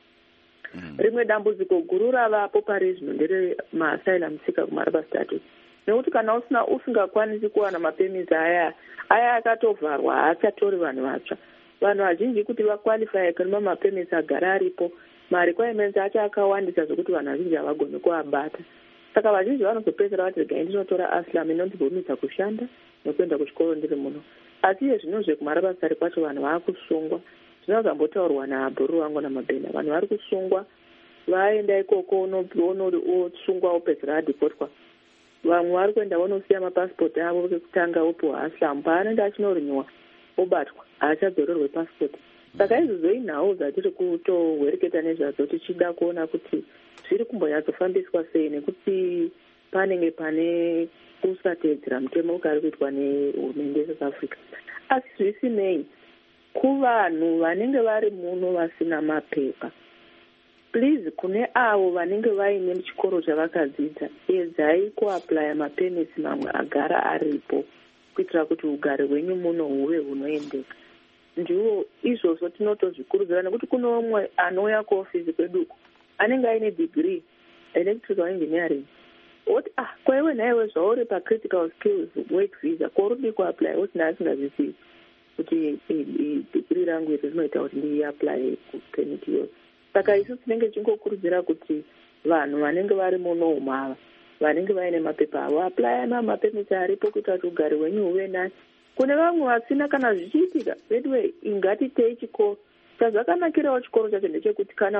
D: Rimwe dambudziko guru ravapo pari zvino ndere maasylum seeker kumaraba status, nekuti kana usingakwanisi kuwana mapemisi aya akatovharwa haachatori vanhu vatsva. Vanhu vazhinji kuti vakwalify kunema mapemisi agara aripo, marequirements acho akawandisa zvokuti vanhu vazhinji havagoni kuabata. Saka vazhinji vanozopedzera vati regai ndinotora asylum inondibvumidza kushanda nekuenda kuchikoro ndiri muno. Asi iye zvinozve kumarabasari kwacho vanhu vaakusungwa. Zvinogambotaurwa naabhuru vangu naMabhena. Vanhu vari kusungwa, vaenda ikoko unosungwa opedzera adhipotwa. Vamwe vari kuenda vonosiya mapasipoti avo ekutanga opiwa asylum, paanenge achinorinyiwa obatwa haachadzorerwe pasipoti. Saka izvozvo inhau dzatiri kutohwereketa nezvadzo tichida kuona kuti zviri kumbonyatsofambiswa sei, nekuti panenge pane kusatedzera mutemo ukari kuitwa nehurumende yeSouth Africa. Asi zvisinei, kuvanhu vanenge vari muno vasina mapepa, please kune avo vanenge vaine chikoro chavakadzidza, edzai kuaplya mapemisi mamwe agara aripo kuitira kuti ugare hwenyu muno huve hunoendeka. Ndiwo izvozvo tinotozvikurudzira, nekuti kuno umwe anouya kuofisi kweduku anenge aine degree electrical engineering, oti kwaiwe nhaiwe zvauri pacritical skills work visa korudi kuapply, oti naasingazvisii kuti degree rangu iri rinoita kuti ndiapply kupermit iyoyo. Saka isu tinenge tingokurudzira kuti vanhu vanenge vari muno umava vanenge vaine mapepa avo apply mapemisi aripo kuita kuti ugare hwenyu huve nani. Kune vamwe vasina kana zvichiitika, bedwe ingatitei chikoro. Chazvakanakirawo chikoro chacho ndechekuti kana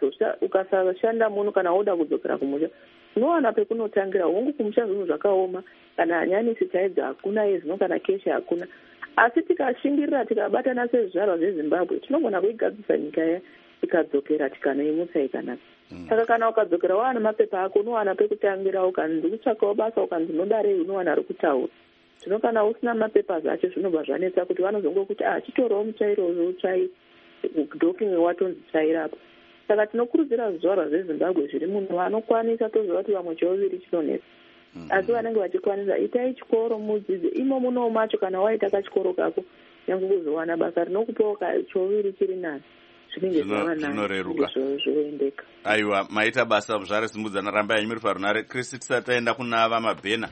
D: ukasashanda muno kana woda kudzokera kumusha, unowana pekunotangira. Hongu kumusha zvinhu zvakaoma, kana hanyanisi chaidza hakuna, yezvino kana keshi hakuna. Asi tikashingirira tikabatana sezvizvarwa zveZimbabwe tinogona kuigadzisa nyika ikadzokera tikanoimutsa ikanaka. Saka kana ukadzokera wawana mapepa ako unowana pekutangira, ukanzi kutsvakawo basa, ukanzi unodarei unowana rokutaura. Zvino kana usina mapepa zvacho zvinobva zvanetsa kuti vanozongokuti chitorawo mutsvairo utsvai dokinge watonzi tsvairapo. Saka tinokurudzira zvizvarwa zveZimbabwe zviri muno vanokwanisa tozova kuti vamwe cheuviri chinonetsa. Asi vanenge vachikwanisa, itai chikoro mudzidze imo muno macho. Kana waita kachikoro kako nyange kuzowana basa rinokupawo cheuviri chiri nani, zvinenge
B: zvinoreruka
D: zvoendeka.
B: Aiwa, maita basa Muzvare Zimbudzana, rambai henyu muri parunare. Kristi, tisati taenda kuna vaMabhena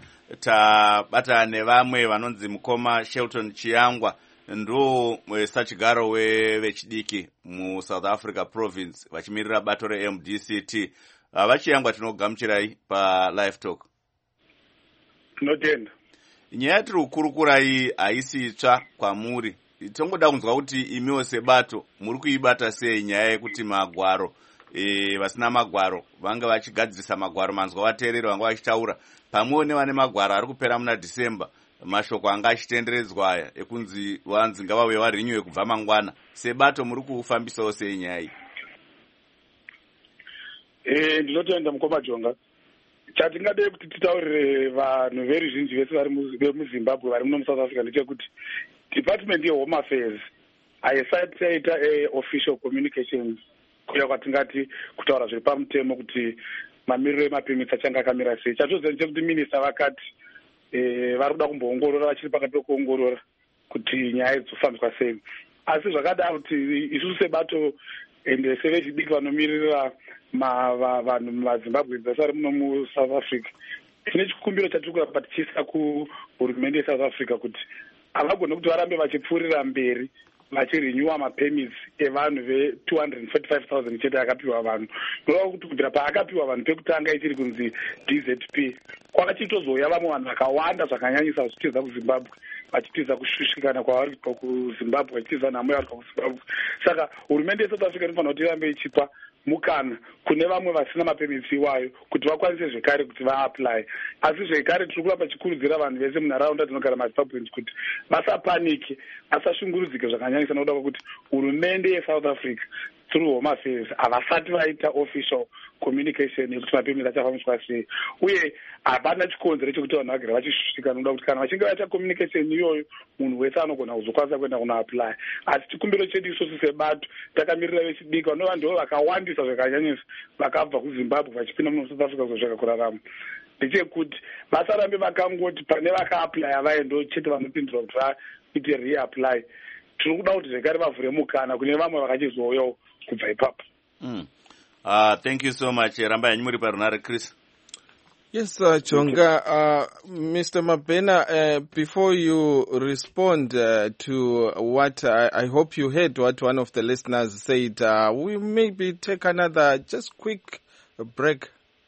B: tabata nevamwe vanonzi mukoma Shelton Chiyangwa, ndo sachigaro vechidiki muSouth Africa province vachimirira bato reMDCT. Vachiyangwa tinogamuchirai paLive Talk.
G: Tinotenda.
B: Nyaya yatiri kukurukura iyi haisi itsva kwamuri. Tongoda kunzwa kuti imiwo sebato muri kuibata sei nyaya yekuti magwaro vasina magwaro vanga vachigadzirisa magwaro, manzwa vateereri vanga vachitaura pamwewo nevane magwaro ari kupera muna December, mashoko anga achitenderedzwa aya ekunzi wanzi ngavauye varinyiwe kubva mangwana. Sebato muri kufambisawo sei nyaya iyi?
G: Ndinotenda mukoma Jonga. chatingadei kuti titaurire vanhu veruzhinji vese vemuzimbabwe vari muno muSouth Africa ndechekuti department yehome affairs haisati yaita official communications kuya kwatingati kutaura zviri pamutemo kuti mamiriro emapemits achanga akamira sei. Chatoziva ndechekuti minista vakati vari kuda kumboongorora vachiri pakati pekuongorora kuti nyaya dzofambiswa sei. Asi zvakadaro kuti isusu sebato ende sevechidiki vanomirira vanhu mumazimbabwe dzese ari muno muSouth Africa tine chikumbiro chatiri kuramba tichiisa kuhurumende yeSouth Africa kuti havagone kuti varambe vachipfuurira mberi vachirenewa mapemits evanhu ve245,000 chete akapiwa vanhu. Noreva kuti kubvira paakapiwa vanhu pekutanga ichiri kunzi DZP kwakachitozouya vamwe vanhu vakawanda zvakanyanyisa vachitiza kuZimbabwe vachitiza kushushikana kwavari kubva kuZimbabwe vachitiza nhamo yavari kubva kuZimbabwe. Saka hurumende yeSouth Africa inofanira kuti irambe ichipa mukana kune vamwe vasina mapemits iwayo kuti vakwanise zvekare kuti vaapply. Asi zvekare tiri kuramba chikurudzira vanhu vese munharaunda dzinogara mazimbabweans kuti vasapanike vasashungurudzike zvakanyanyisa nokuda kwekuti hurumende yeSouth Africa through home affairs havasati vaita official communication yekuti mapemits achafambiswa sei, uye hapana chikonzero chekuti vanhu vagara vachishushika nokuda kuti kana vachinge vaita communication iyoyo munhu wese anogona kuzokwanisa kuenda kunoapply. Asi chikumbiro chedu isusu sebato takamirira vechidiki vanova ndivo vakawandisa zvakanyanyisa vakabva kuZimbabwe vachipinda muno South Africa kuzotsvaka kurarama ndechekuti vasarambe vakangoti pane vakaapply vaendawo chete vanopindura kuti vaite reapply. Tiri kuda kuti zvekare vavhure mukana kune vamwe vakachizouyawo kubva ipapo.
B: Thank you so much. Ramba yanyu muri parunare Chris.
A: Yes, Chonga. Mr. Mabena, before you respond to what I hope you heard what one of the listeners said, we maybe take another just quick break.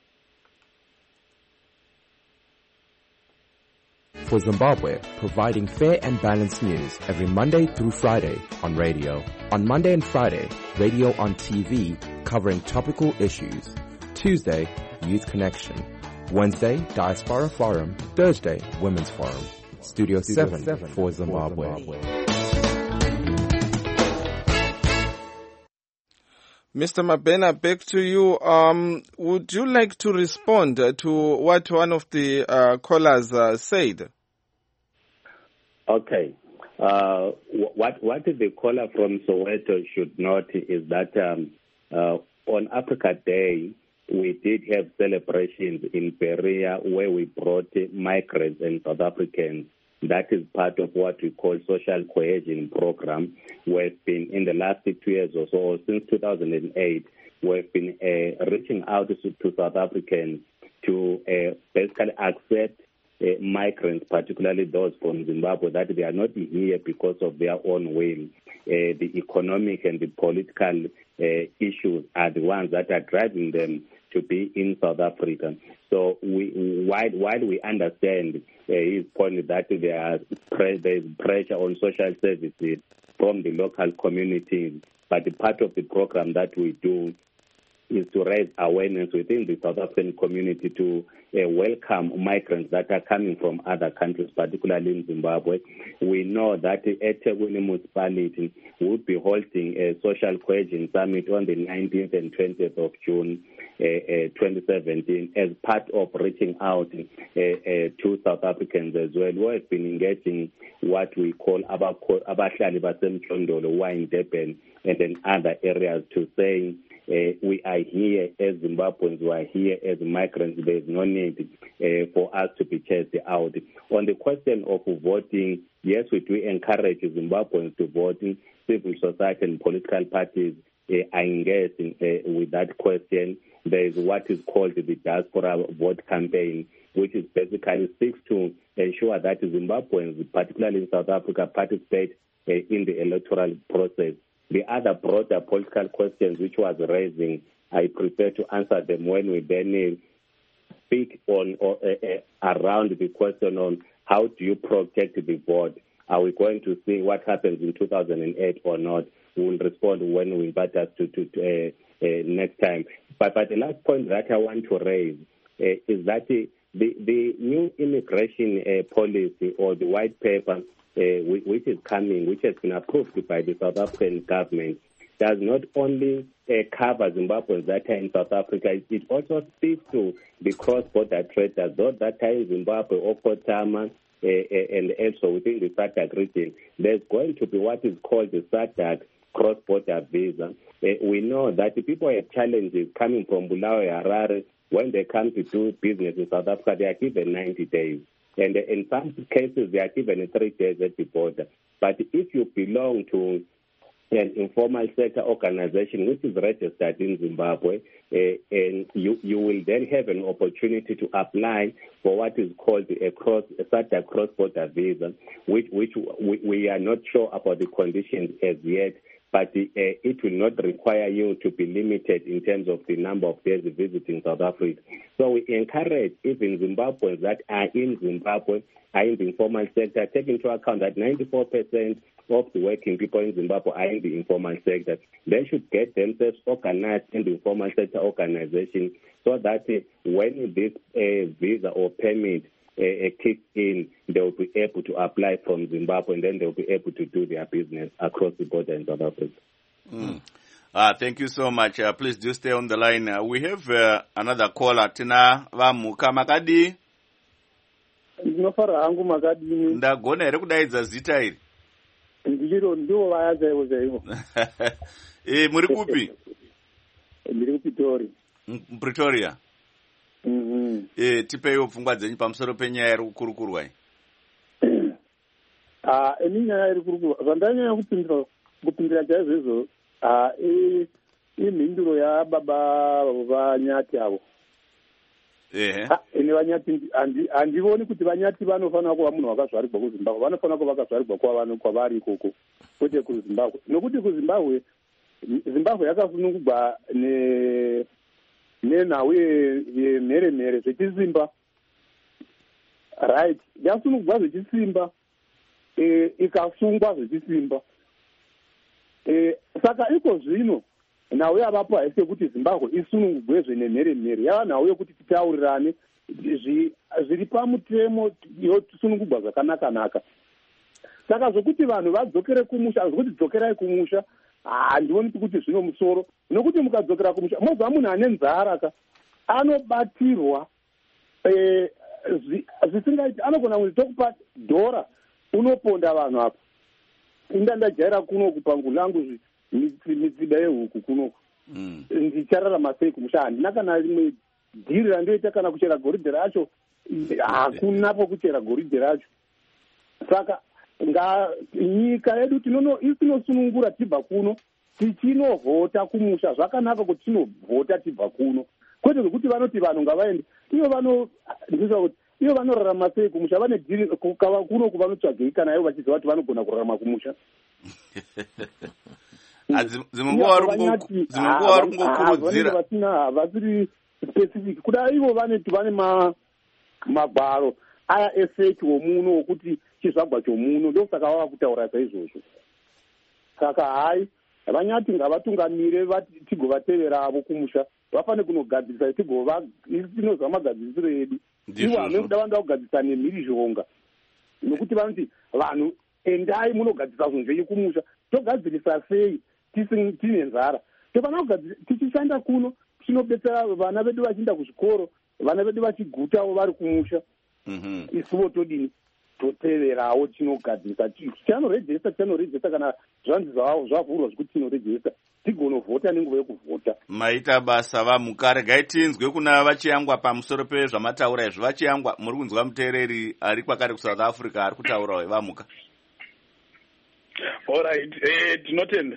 I: For Zimbabwe, providing fair and balanced news every Monday through Friday on radio. On Monday and Friday, radio on TV covering topical issues. Tuesday, Youth Connection. Wednesday, Diaspora Forum. Thursday, Women's Forum. Studio 7 for Zimbabwe.
A: Mr. Mabena, back to you. Would you like to respond to what one of the callers said?
C: Okay. What the caller from Soweto should note is that on Africa Day, we did have celebrations in Perea where we brought migrants and South Africans. That is part of what we call social cohesion program. We've been, in the last 2 years or so, since 2008, we've been reaching out to South Africans to basically accept migrants, particularly those from Zimbabwe, that they are not here because of their own will. The economic and the political issues are the ones that are driving them to be in South Africa. So while we understand his point that there is pressure on social services from the local communities, but the part of the program that we do is to raise awareness within the South African community to welcome migrants that are coming from other countries, particularly in Zimbabwe. We know that eThekwini municipality will be holding a social cohesion summit on the 19th and 20th of June 2017 as part of reaching out to South Africans as well. We have been engaging what we call abahlali basemjondolo who are in Durban and in other areas to saying we are here as Zimbabweans, we are here as migrants. There is no need for us to be chased out. On the question of voting, yes, we do encourage Zimbabweans to vote. Civil society and political parties are engaged with that question. There is what is called the Diaspora Vote Campaign, which is basically seeks to ensure that Zimbabweans, particularly in South Africa, participate in the electoral process. The other broader political questions which was raising, I prefer to answer them when we then speak on around the question on how do you protect the vote. Are we going to see what happens in 2008 or not? We will respond when we invite us to next time. But the last point that I want to raise is that the new immigration policy or the white paper which is coming, which has been approved by the South African government, does not only cover Zimbabweans that are in South Africa, it also speaks to the cross-border traders, those that are in Zimbabwe or Kotama, and also within the SADC region. There's going to be what is called the SADC cross-border visa. We know that the people have challenges coming from Bulawayo, Harare. When they come to do business in South Africa, they are given 90 days. And in some cases, they are given 3 days at the border. But if you belong to an informal sector organization which is registered in Zimbabwe, and you will then have an opportunity to apply for what is called a SADC cross-border visa, which we are not sure about the conditions as yet, but it will not require you to be limited in terms of the number of days visiting South Africa. So we encourage even Zimbabweans that are in Zimbabwe, are in the informal sector, take into account that 94% of the working people in Zimbabwe are in the informal sector. They should get themselves organized in the informal sector organization so that when this visa or permit kicks in, they will be able to apply from Zimbabwe, and then they will be able to do their business across the border in South Africa.
B: Thank you so much. Please do stay on the line. We have another caller. Tina Vamuka Makadi.
J: Ndinofara hangu makadini.
B: Ndagona here kudaidza zita iri.
J: Ndiwo vaya zaivo.
B: Muri kupi?
J: Ndiri kuPitori.
B: Pretoria. Tipeiwo pfungwa dzenyu pamusoro penyaya iri kukurukurwa.
J: Eni nyaya iri kukurukurwa. Zvandanyanya kupindira chaizvo imhinduro yababa vanyati avo. Ine vanyati handivoni kuti vanyati vanofanira kuva munhu wakazvarirwa kuZimbabwe. Vanofanira kuva vakazvarirwa kwavari ikoko, kwete kuZimbabwe. Nokuti kuZimbabwe, Zimbabwe yakasunungugwa nenhau yemheremhere zvechisimba, right? Yasunungugwa zvechisimba, ikasungwa zvechisimba. Saka iko zvino nhau yavapo haisi yekuti Zimbabwe isunungugwezve nemheremhere, yava nhau yekuti titaurirane zviri pamutemo yosunungugwa zvakanaka-naka. Saka zvokuti vanhu vadzokere kumusha, zvokuti dzokerai kumusha, handioni kuti zvino musoro, nokuti mukadzokera kumusha mobva munhu ane nzara anobatirwa zvisingaiti, anogona kuti tokupa dhora unoponda vanhu apa. Inda ndajaira kuno kupangu langu mitsiba yehuku kuno, ndichararama sei kumusha? Handina kana rimwe dhiri randoita kana kuchera goridhe racho, hakunapo kuchera goridhe racho. Saka nyika yedu tinosunungura tibva kuno, tichinovhota kumusha. Zvakanaka kuti tinovhota tibva kuno, kwete zvekuti vanoti vanhu ngavaende. Ivo vanorarama sei kumusha? Vane dhiri kuno kuvanotsvagei kana ivo vachiziva kuti vanogona kurarama kumusha? Vasiri specific kudai. Ivo vane magwaro aya efeki womuno wokuti chizvagwa chomuno, ndosaka vava kutaura saizvozvo. Saka hai vanyati ngavatungamire tigovatevera avo kumusha, vafane kunogadzirisa tinozwa magadzirisiro edu. Ivo hamene kuda vanoda kugadzirisa nemhirizhonga, nokuti vanoti vanhu endai munogadzirisa zvinhu zvenyu kumusha. Togadzirisa sei tine nzara? Tichishanda kuno tinobetsera vana vedu vachienda kuzvikoro, vana vedu vachigutawo vari kumusha. Isuvo todini? Toteverawo, tinogadzirisa. Tichanorejesta kana zvanzi zvavhurwa zvekuti tinorejesta, tigonovhota nenguva yekuvhota.
B: Maita basa Vamuka. Regai tinzwe kuna vachiyangwa pamusoro pezvamataura izvi. Vachiyangwa, muri kunzwa muteereri ari kwakare kuSouth Africa ari kutaurawo. Vamuka.
G: Alright, tinotenda.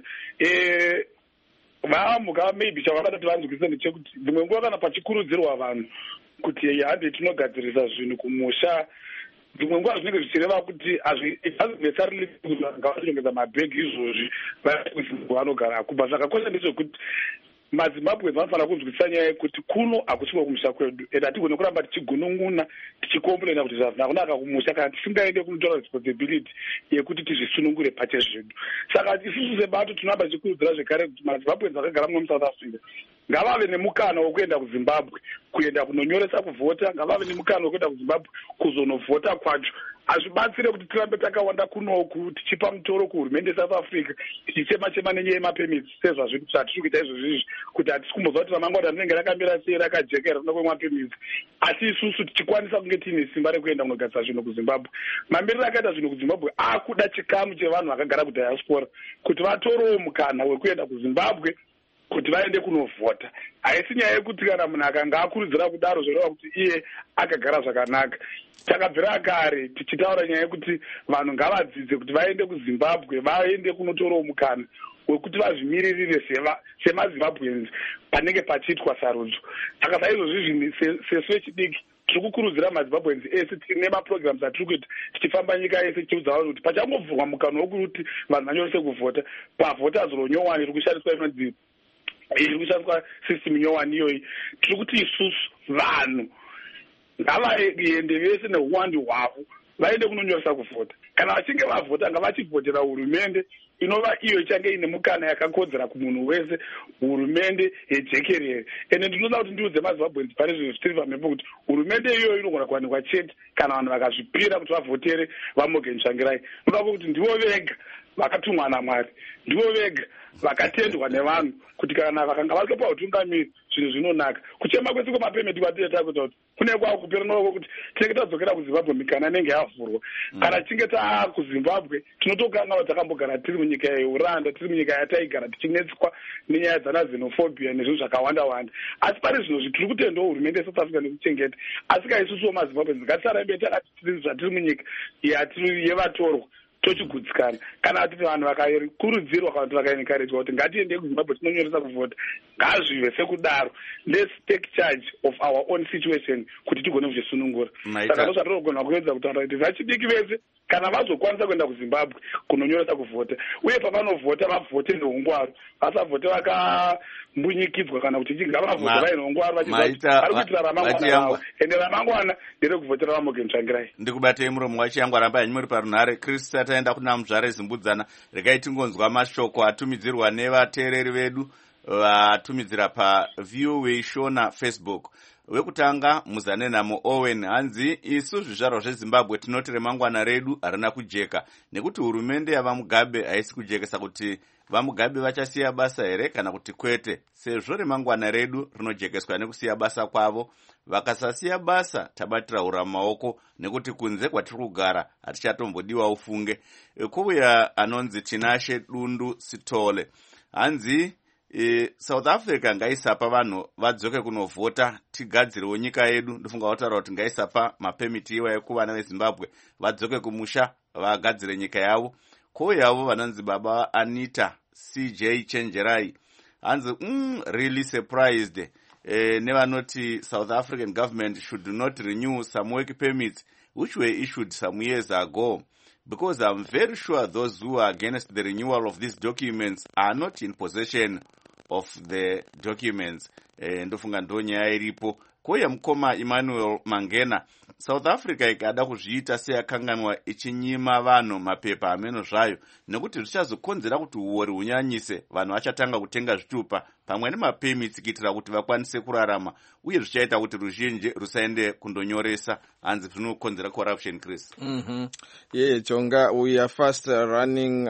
G: Vamuka maybe chavangada kuti vanzwise ndechekuti dzimwe nguva kana pachikurudzirwa vanhu kuti hande tinogadzirisa zvinhu kumusha, dzimwe nguva zvinenge zvichireva kuti hazvinetsarili kuti ngavatirongedza mabhegi izvozvi vakuzimbabwe vanogara kubva. Zvakakosha ndezvekuti maZimbabwe vanofanira kunzwisisa nyaya yekuti kuno hakusiko kumusha kwedu, and hatigone kuramba tichigunun'una tichikomplaina kuti zvazvina kunaka kumusha kana tisingaende kunotora responsibility yekuti tizvisunungure pache zvedu. Saka isusu sebato tinoramba tichikurudzira zvekare kuti maZimbabwe vakagara muno muSouth Africa ngavave nemukana wekuenda kuzimbabwe kuenda kunonyoresa kuvhota, ngavave nemukana wekuenda kuzimbabwe kuzonovhota kwacho. Hazvibatsire kuti tirambe takawanda kunoku tichipa mutoro kuhurumende yeSouth Africa tichichema-chema nenyaya yemapemits sezvo zvatiri kuita izvozvizvi, kuti hatisi kumboziva kuti ramangwana rinenge rakamira sei rakajekera rinoda kwemapemits, asi isusu tichikwanisa kunge tiine simba rekuenda kunogadzira zvinhu kuzimbabwe. Mamiriro akaita zvinhu kuzimbabwe akuda chikamu chevanhu vakagara kudiaspora kuti vatorewo mukana wekuenda kuzimbabwe kuti vaende kunovhota. Haisi nyaya yekuti kana munhu akanga akurudzira kudaro zvoreva kuti iye akagara zvakanaka. Takabvira kare tichitaura nyaya yekuti vanhu ngavadzidze kuti vaende kuzimbabwe, vaende kunotorawo mukana wekuti vazvimiririre semazimbabweans panenge pachiitwa sarudzo. Saka saizvozvi sesu vechidiki tiri kukurudzira mazimbabweans ese tine maprograms atiri kuita tichifamba nyika yese tichiudza vanhu kuti pachangovhurwa mukana wekuti vanhu vanyorese kuvhota, pavhota zuronyowani iri kushandiswa inonzi iri kushandiswa system nyowani iyoyi, tiri kuti isusu vanhu ngavaende vese neuwandi hwavo vaende kunonyoresa kuvhota. Kana vachinge vavhota ngavachivhotera hurumende inova iyo ichange ine mukana yakakodzera kumunhu wese, hurumende yejekerere. Ende ndinoda kuti ndiudze mazimbabweans pane zvinhu zvitiri pamhepo kuti hurumende iyoyo inogona kuwanikwa chete kana vanhu vakazvipira kuti vavhotere vaMorgan Tsvangirai. Ndoda kuti ndivo vega vakatumwa naMwari, ndivo vega vakatendwa nevanhu kuti kana vakanga vari pa utungamiri zvinhu zvinonaka. Kuchema kwese kwemapemeti kwatiri takuita kuti kune kwavo kupera noko kuti tinenge tadzokera kuZimbabwe mikana inenge yavhurwa. Kana tichinge takuZimbabwe tinotokanga takambogara tiri munyika yeuranda, tiri munyika yataigara tichinetswa nenyaya dzana xenophobia nezvinhu zvakawanda-wanda. Asi pane zvinhu zvitiri kutendawo hurumende yeSouth Africa nekuchengeta. Asi kaisusuwo maZimbabwe ngatisarambe takati tiri zvatiri munyika yatiri yevatorwa tochigutsikana. Kana kuti vanhu vakakurudzirwa kana kuti vakaencouragwa kuti ngatiende kuZimbabwe tinonyoresa kuvhota, ngazvive sekudaro. Let's take charge of our own situation kuti tigone kuzvisunungura. Saka ndozvatinogona kuedza kutaura kuti vachidiki vese kana vazokwanisa kuenda kuZimbabwe kunonyoresa kuvhota, uye pavanovhota vavhote neungwaru, vasavhote vakambunyikidzwa kana kuti chinga vavhota vaine ungwaru vachiziva vari kuitira ramangwana ravo, ende ramangwana nderekuvhotera vaMorgan Tsvangirai.
B: Ndikubatei muromo wachiyangu aramba yanyu muri parunhare. Kristu ataenda kuna muzvare zimbudzana, regai tingonzwa mashoko atumidzirwa nevateereri vedu vatumidzira paVOA Show naFacebook. Wekutanga Muzanenamo Owen hanzi isu zvizvarwa zveZimbabwe tinoti remangwana redu harina kujeka nekuti hurumende yavaMugabe haisi kujekesa kuti vaMugabe vachasiya basa here kana kuti kwete, sezvo remangwana redu rinojekeswa nekusiya basa kwavo. Vakasasiya basa tabatira hura maoko nekuti kunze kwatiri kugara hatichatombodiwa ufunge. Kuuya anonzi Tinashe Dundu Sitole hanzi South Africa ngaisapa vanhu vadzoke kunovhota tigadzirewo nyika yedu. Ndofunga wataura kuti ngaisapa mapemiti iwa ekuvana veZimbabwe vadzoke kumusha vagadzire nyika yavo. Koyavo vanonzi baba Anita CJ Chenjerai hanzi really surprised nevanoti South African government should not renew some work permits which were issued some years ago, because I'm very sure those who are against the renewal of these documents are not in possession of the documents. Ndofunga ndo nyaya iripo. Koya mukoma Emmanuel Mangena, South Africa ikada kuzviita seyakanganwa ichinyima vanhu mapepa ameno zvayo nekuti zvichazokonzera kuti uori hunyanyise, vanhu vachatanga kutenga zvitupa pamwe nemapemits kuitira kuti vakwanise kurarama, uye zvichaita kuti ruzhinji rusaende kundonyoresa, hanzi zvinokonzera corruption. Chris.
A: Yeah, Jonga, we are fast running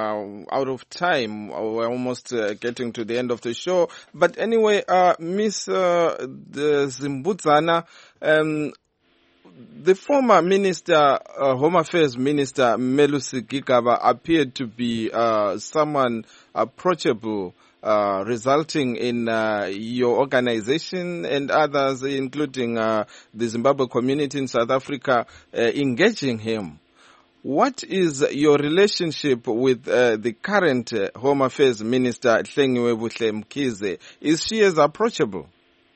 A: out of time. We're almost getting to the end of the show. But anyway, Miss Zimbudzana, the former minister, Home Affairs Minister Melusi Gigaba appeared to be someone approachable, resulting in your organization and others, including the Zimbabwe community in South Africa, engaging him. What is your relationship with the current Home Affairs Minister, Hlengiwe Mkhize? Is she as approachable?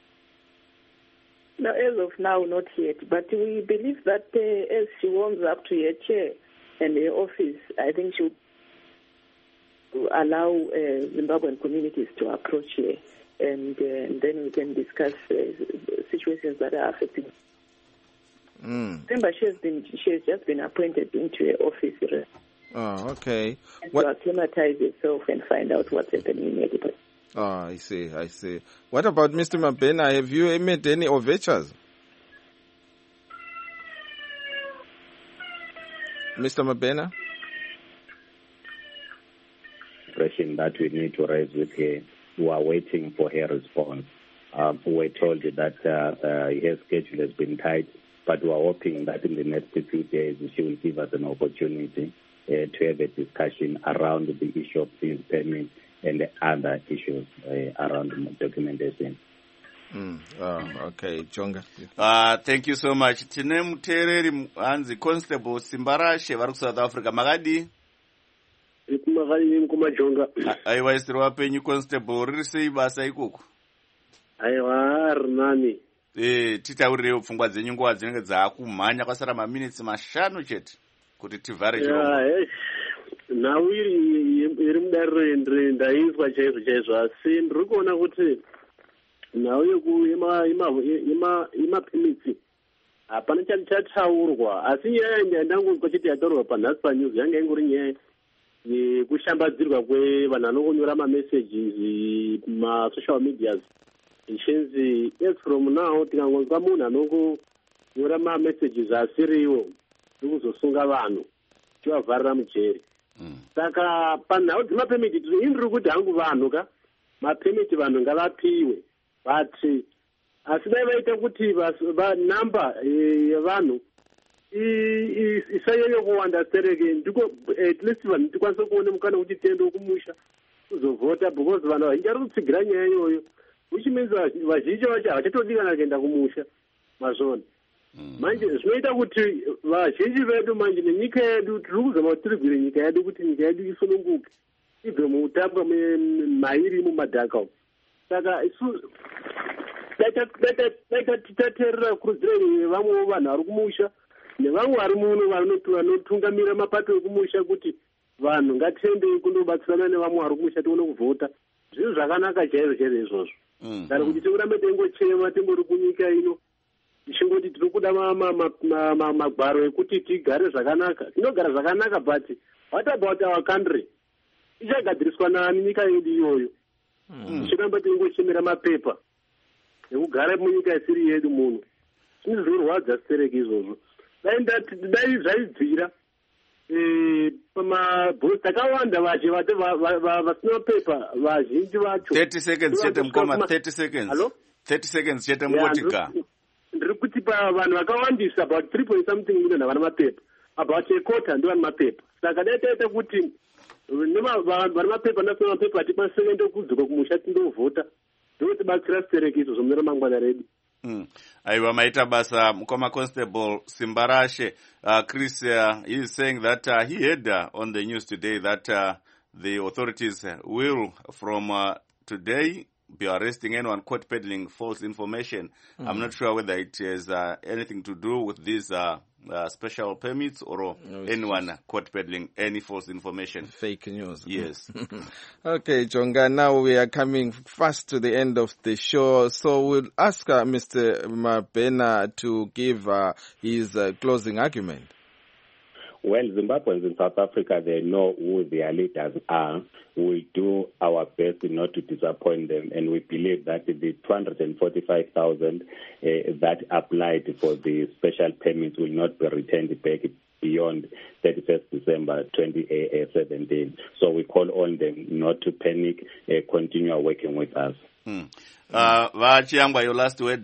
D: No, as of now, not yet. But we believe that as she warms up to her chair and her office, I think she will allow Zimbabwean communities to approach her, and then we can discuss situations that are affecting. Remember, she has just been appointed into her office.
A: Oh, okay.
D: To acclimatize herself and find out what's happening in her department.
A: Oh, I see. What about Mr. Mabena? Have you made any overtures? Mr. Mabena?
C: Question that we need to raise with her. We are waiting for her response. We're told that her schedule has been tight, but we are hoping that in the next few days she will give us an opportunity to have a discussion around the issue of these permits and the other issues around documentation.
A: Okay, Jonga.
B: Thank you so much. Tine mutereri hanzi Constable Simbarashe vari South Africa. Makadi?
K: Kumajonga.
B: Aiwa isiri wapenyu Constable, riri sei basa ikoko?
K: Aiwa rinani.
B: Titaurirewo pfungwa dzenyu nguva dzinenge dzaakumhanya kwasara maminitsi 5 chete kuti tivhare chirongwa.
K: Nhau iri mudariro ndaizwa chaizvo asi ndiri kuona kuti nhau yemapimitsi hapana chataurwa, asi nyaya yandangonzwa chete yataurwa panhasi panews yanga ingori nyaya yekushambadzirwa kwevanhu vanongonyora mamessages masocial medias ichinzi as from now tikangonzwa munhu anongonyora mamessages asiriwo ndikuzosunga vanhu tivavharira mujeri. Saka panhau dzemapemiti indiri kuti hangu vanhu ka mapemiti vanhu ngavapiwe, but asi dai vaita kuti namba yevanhu isanyanya kuwanda sereke ndiko at least vanhu tikwanise kuona mukana kuti tiende kumusha kuzovhota, because vanhu vazhinji vari kutsigira nyaya iyoyo, which means vazhinji vacho havachatodikana kuenda kumusha mazvona. Manje zvinoita kuti vazhinji vedu manje nenyika yedu tiri kuzama kuti tirigwire nyika yedu kuti nyika yedu isununguke ibve muutapwa mairi mumadhaka umu. Saka isu daita titateerera kurudziro yevamwewo vanhu vari kumusha nevamwe vari muno vanotungamira mapato ekumusha kuti vanhu ngatiendei kundobatsirana nevamwe vari kumusha tione kuvhota. Zvinhu zvakanaka chaizvo izvozvo. Kana kuti tikuramba tengochema timbori kunyika ino tichingoti tiri kuda magwaro ekuti tigare zvakanaka. Tinogara zvakanaka, but what about our country? Ichagadziriswa nani nyika yedu iyoyo? Tichiramba tingochemera mapepa ekugara munyika isiri yedu muno. Zvinhu zvinorwadza sereke izvozvo. Dai zvaibvira pamabhosi takawanda vasina mapepa vazhinji vacho.
B: 30 seconds chete mukoma, 30 seconds. Hello? 30 seconds chete mukotika.
K: Ndiri kuti vanhu vakawandisa about 3.something million havana mapepa, about a quarter ndo vane mapepa. Saka dai taita kuti vane mapepa ndasina mapepa tikwanise kuenda kudzoka kumusha tindovhota ndotibatsira sereke izvozvo mune ramangwana redu.
B: Aiwa maita basa mukoma Constable Simbarashe. Chris he is saying that he heard on the news today that the authorities will from today be arresting anyone caught peddling false information. I'm not sure whether it has anything to do with these special permits or anyone caught peddling any false information.
A: Fake news.
B: Yes.
A: Okay, Jonga, now we are coming fast to the end of the show, so we'll ask Mr. Mabena to give his closing argument.
C: Well, Zimbabweans in South Africa, they know who their leaders are. We'll do our best not to disappoint them, and we believe that the 245,000 that applied for the special permits will not be returned back beyond 31st December 2017. So we call on them not to panic, continue working with us.
B: Vachiangwa, your last word.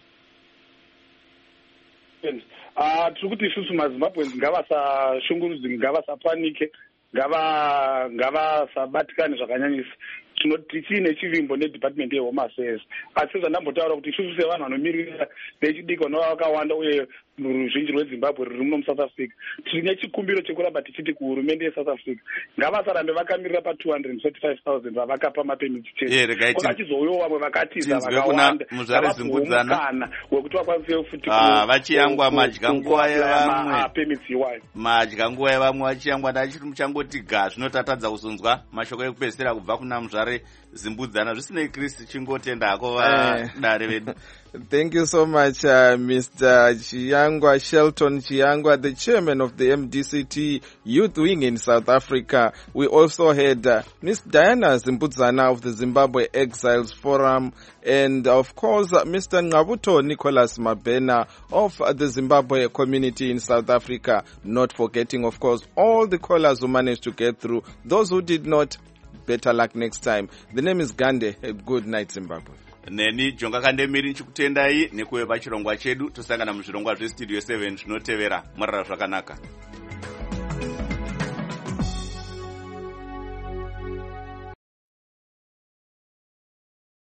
G: Tiri kuti isusu mazimbabweans ngavasashungurudzi, ngavasapanike, ngavasabatikane zvakanyanyisa. Tinoti tiine chivimbo neDepartment yeHome Affairs, asi zvandambotaura kuti isusu sevanhu vanomirira vechidiki vakawanda uye ruzhinji rweZimbabwe ruri muno muSouth Africa, tine chikumbiro chekuramba tichiti kuhurumende yeSouth Africa ngavasarambe vakamirira pa235,000 vavakapa mapemiti chete. Kwakachizouyawo vamwe vakatiza vakawanda mukana wekuti vakwanise futi
B: vachiyangwa madya nguva yevamwe
G: permits iwayo.
B: Madya nguva yevamwe vachiyangwa ndachiti muchangoti ga zvinotatadza kuzonzwa mashoko ekupedzisira kubva kuna muzvare zimbudzana zvisinei Chris chingotenda hako dare vedu.
A: Thank you so much, Mr. Chiangwa, Shelton Chiangwa, the chairman of the MDCT Youth Wing in South Africa. We also had Ms. Diana Zimbudzana of the Zimbabwe Exiles Forum, and of course, Mr. Ngabuto Nicholas Mabena of the Zimbabwe community in South Africa. Not forgetting, of course, all the callers who managed to get through. Those who did not, better luck next time. The name is Gande. A good night, Zimbabwe.
B: Neni Jonga Kandemiri nchikutendai nekuve pachirongwa chedu tosangana muzvirongwa zvestudio 7 zvinotevera. Marara zvakanaka.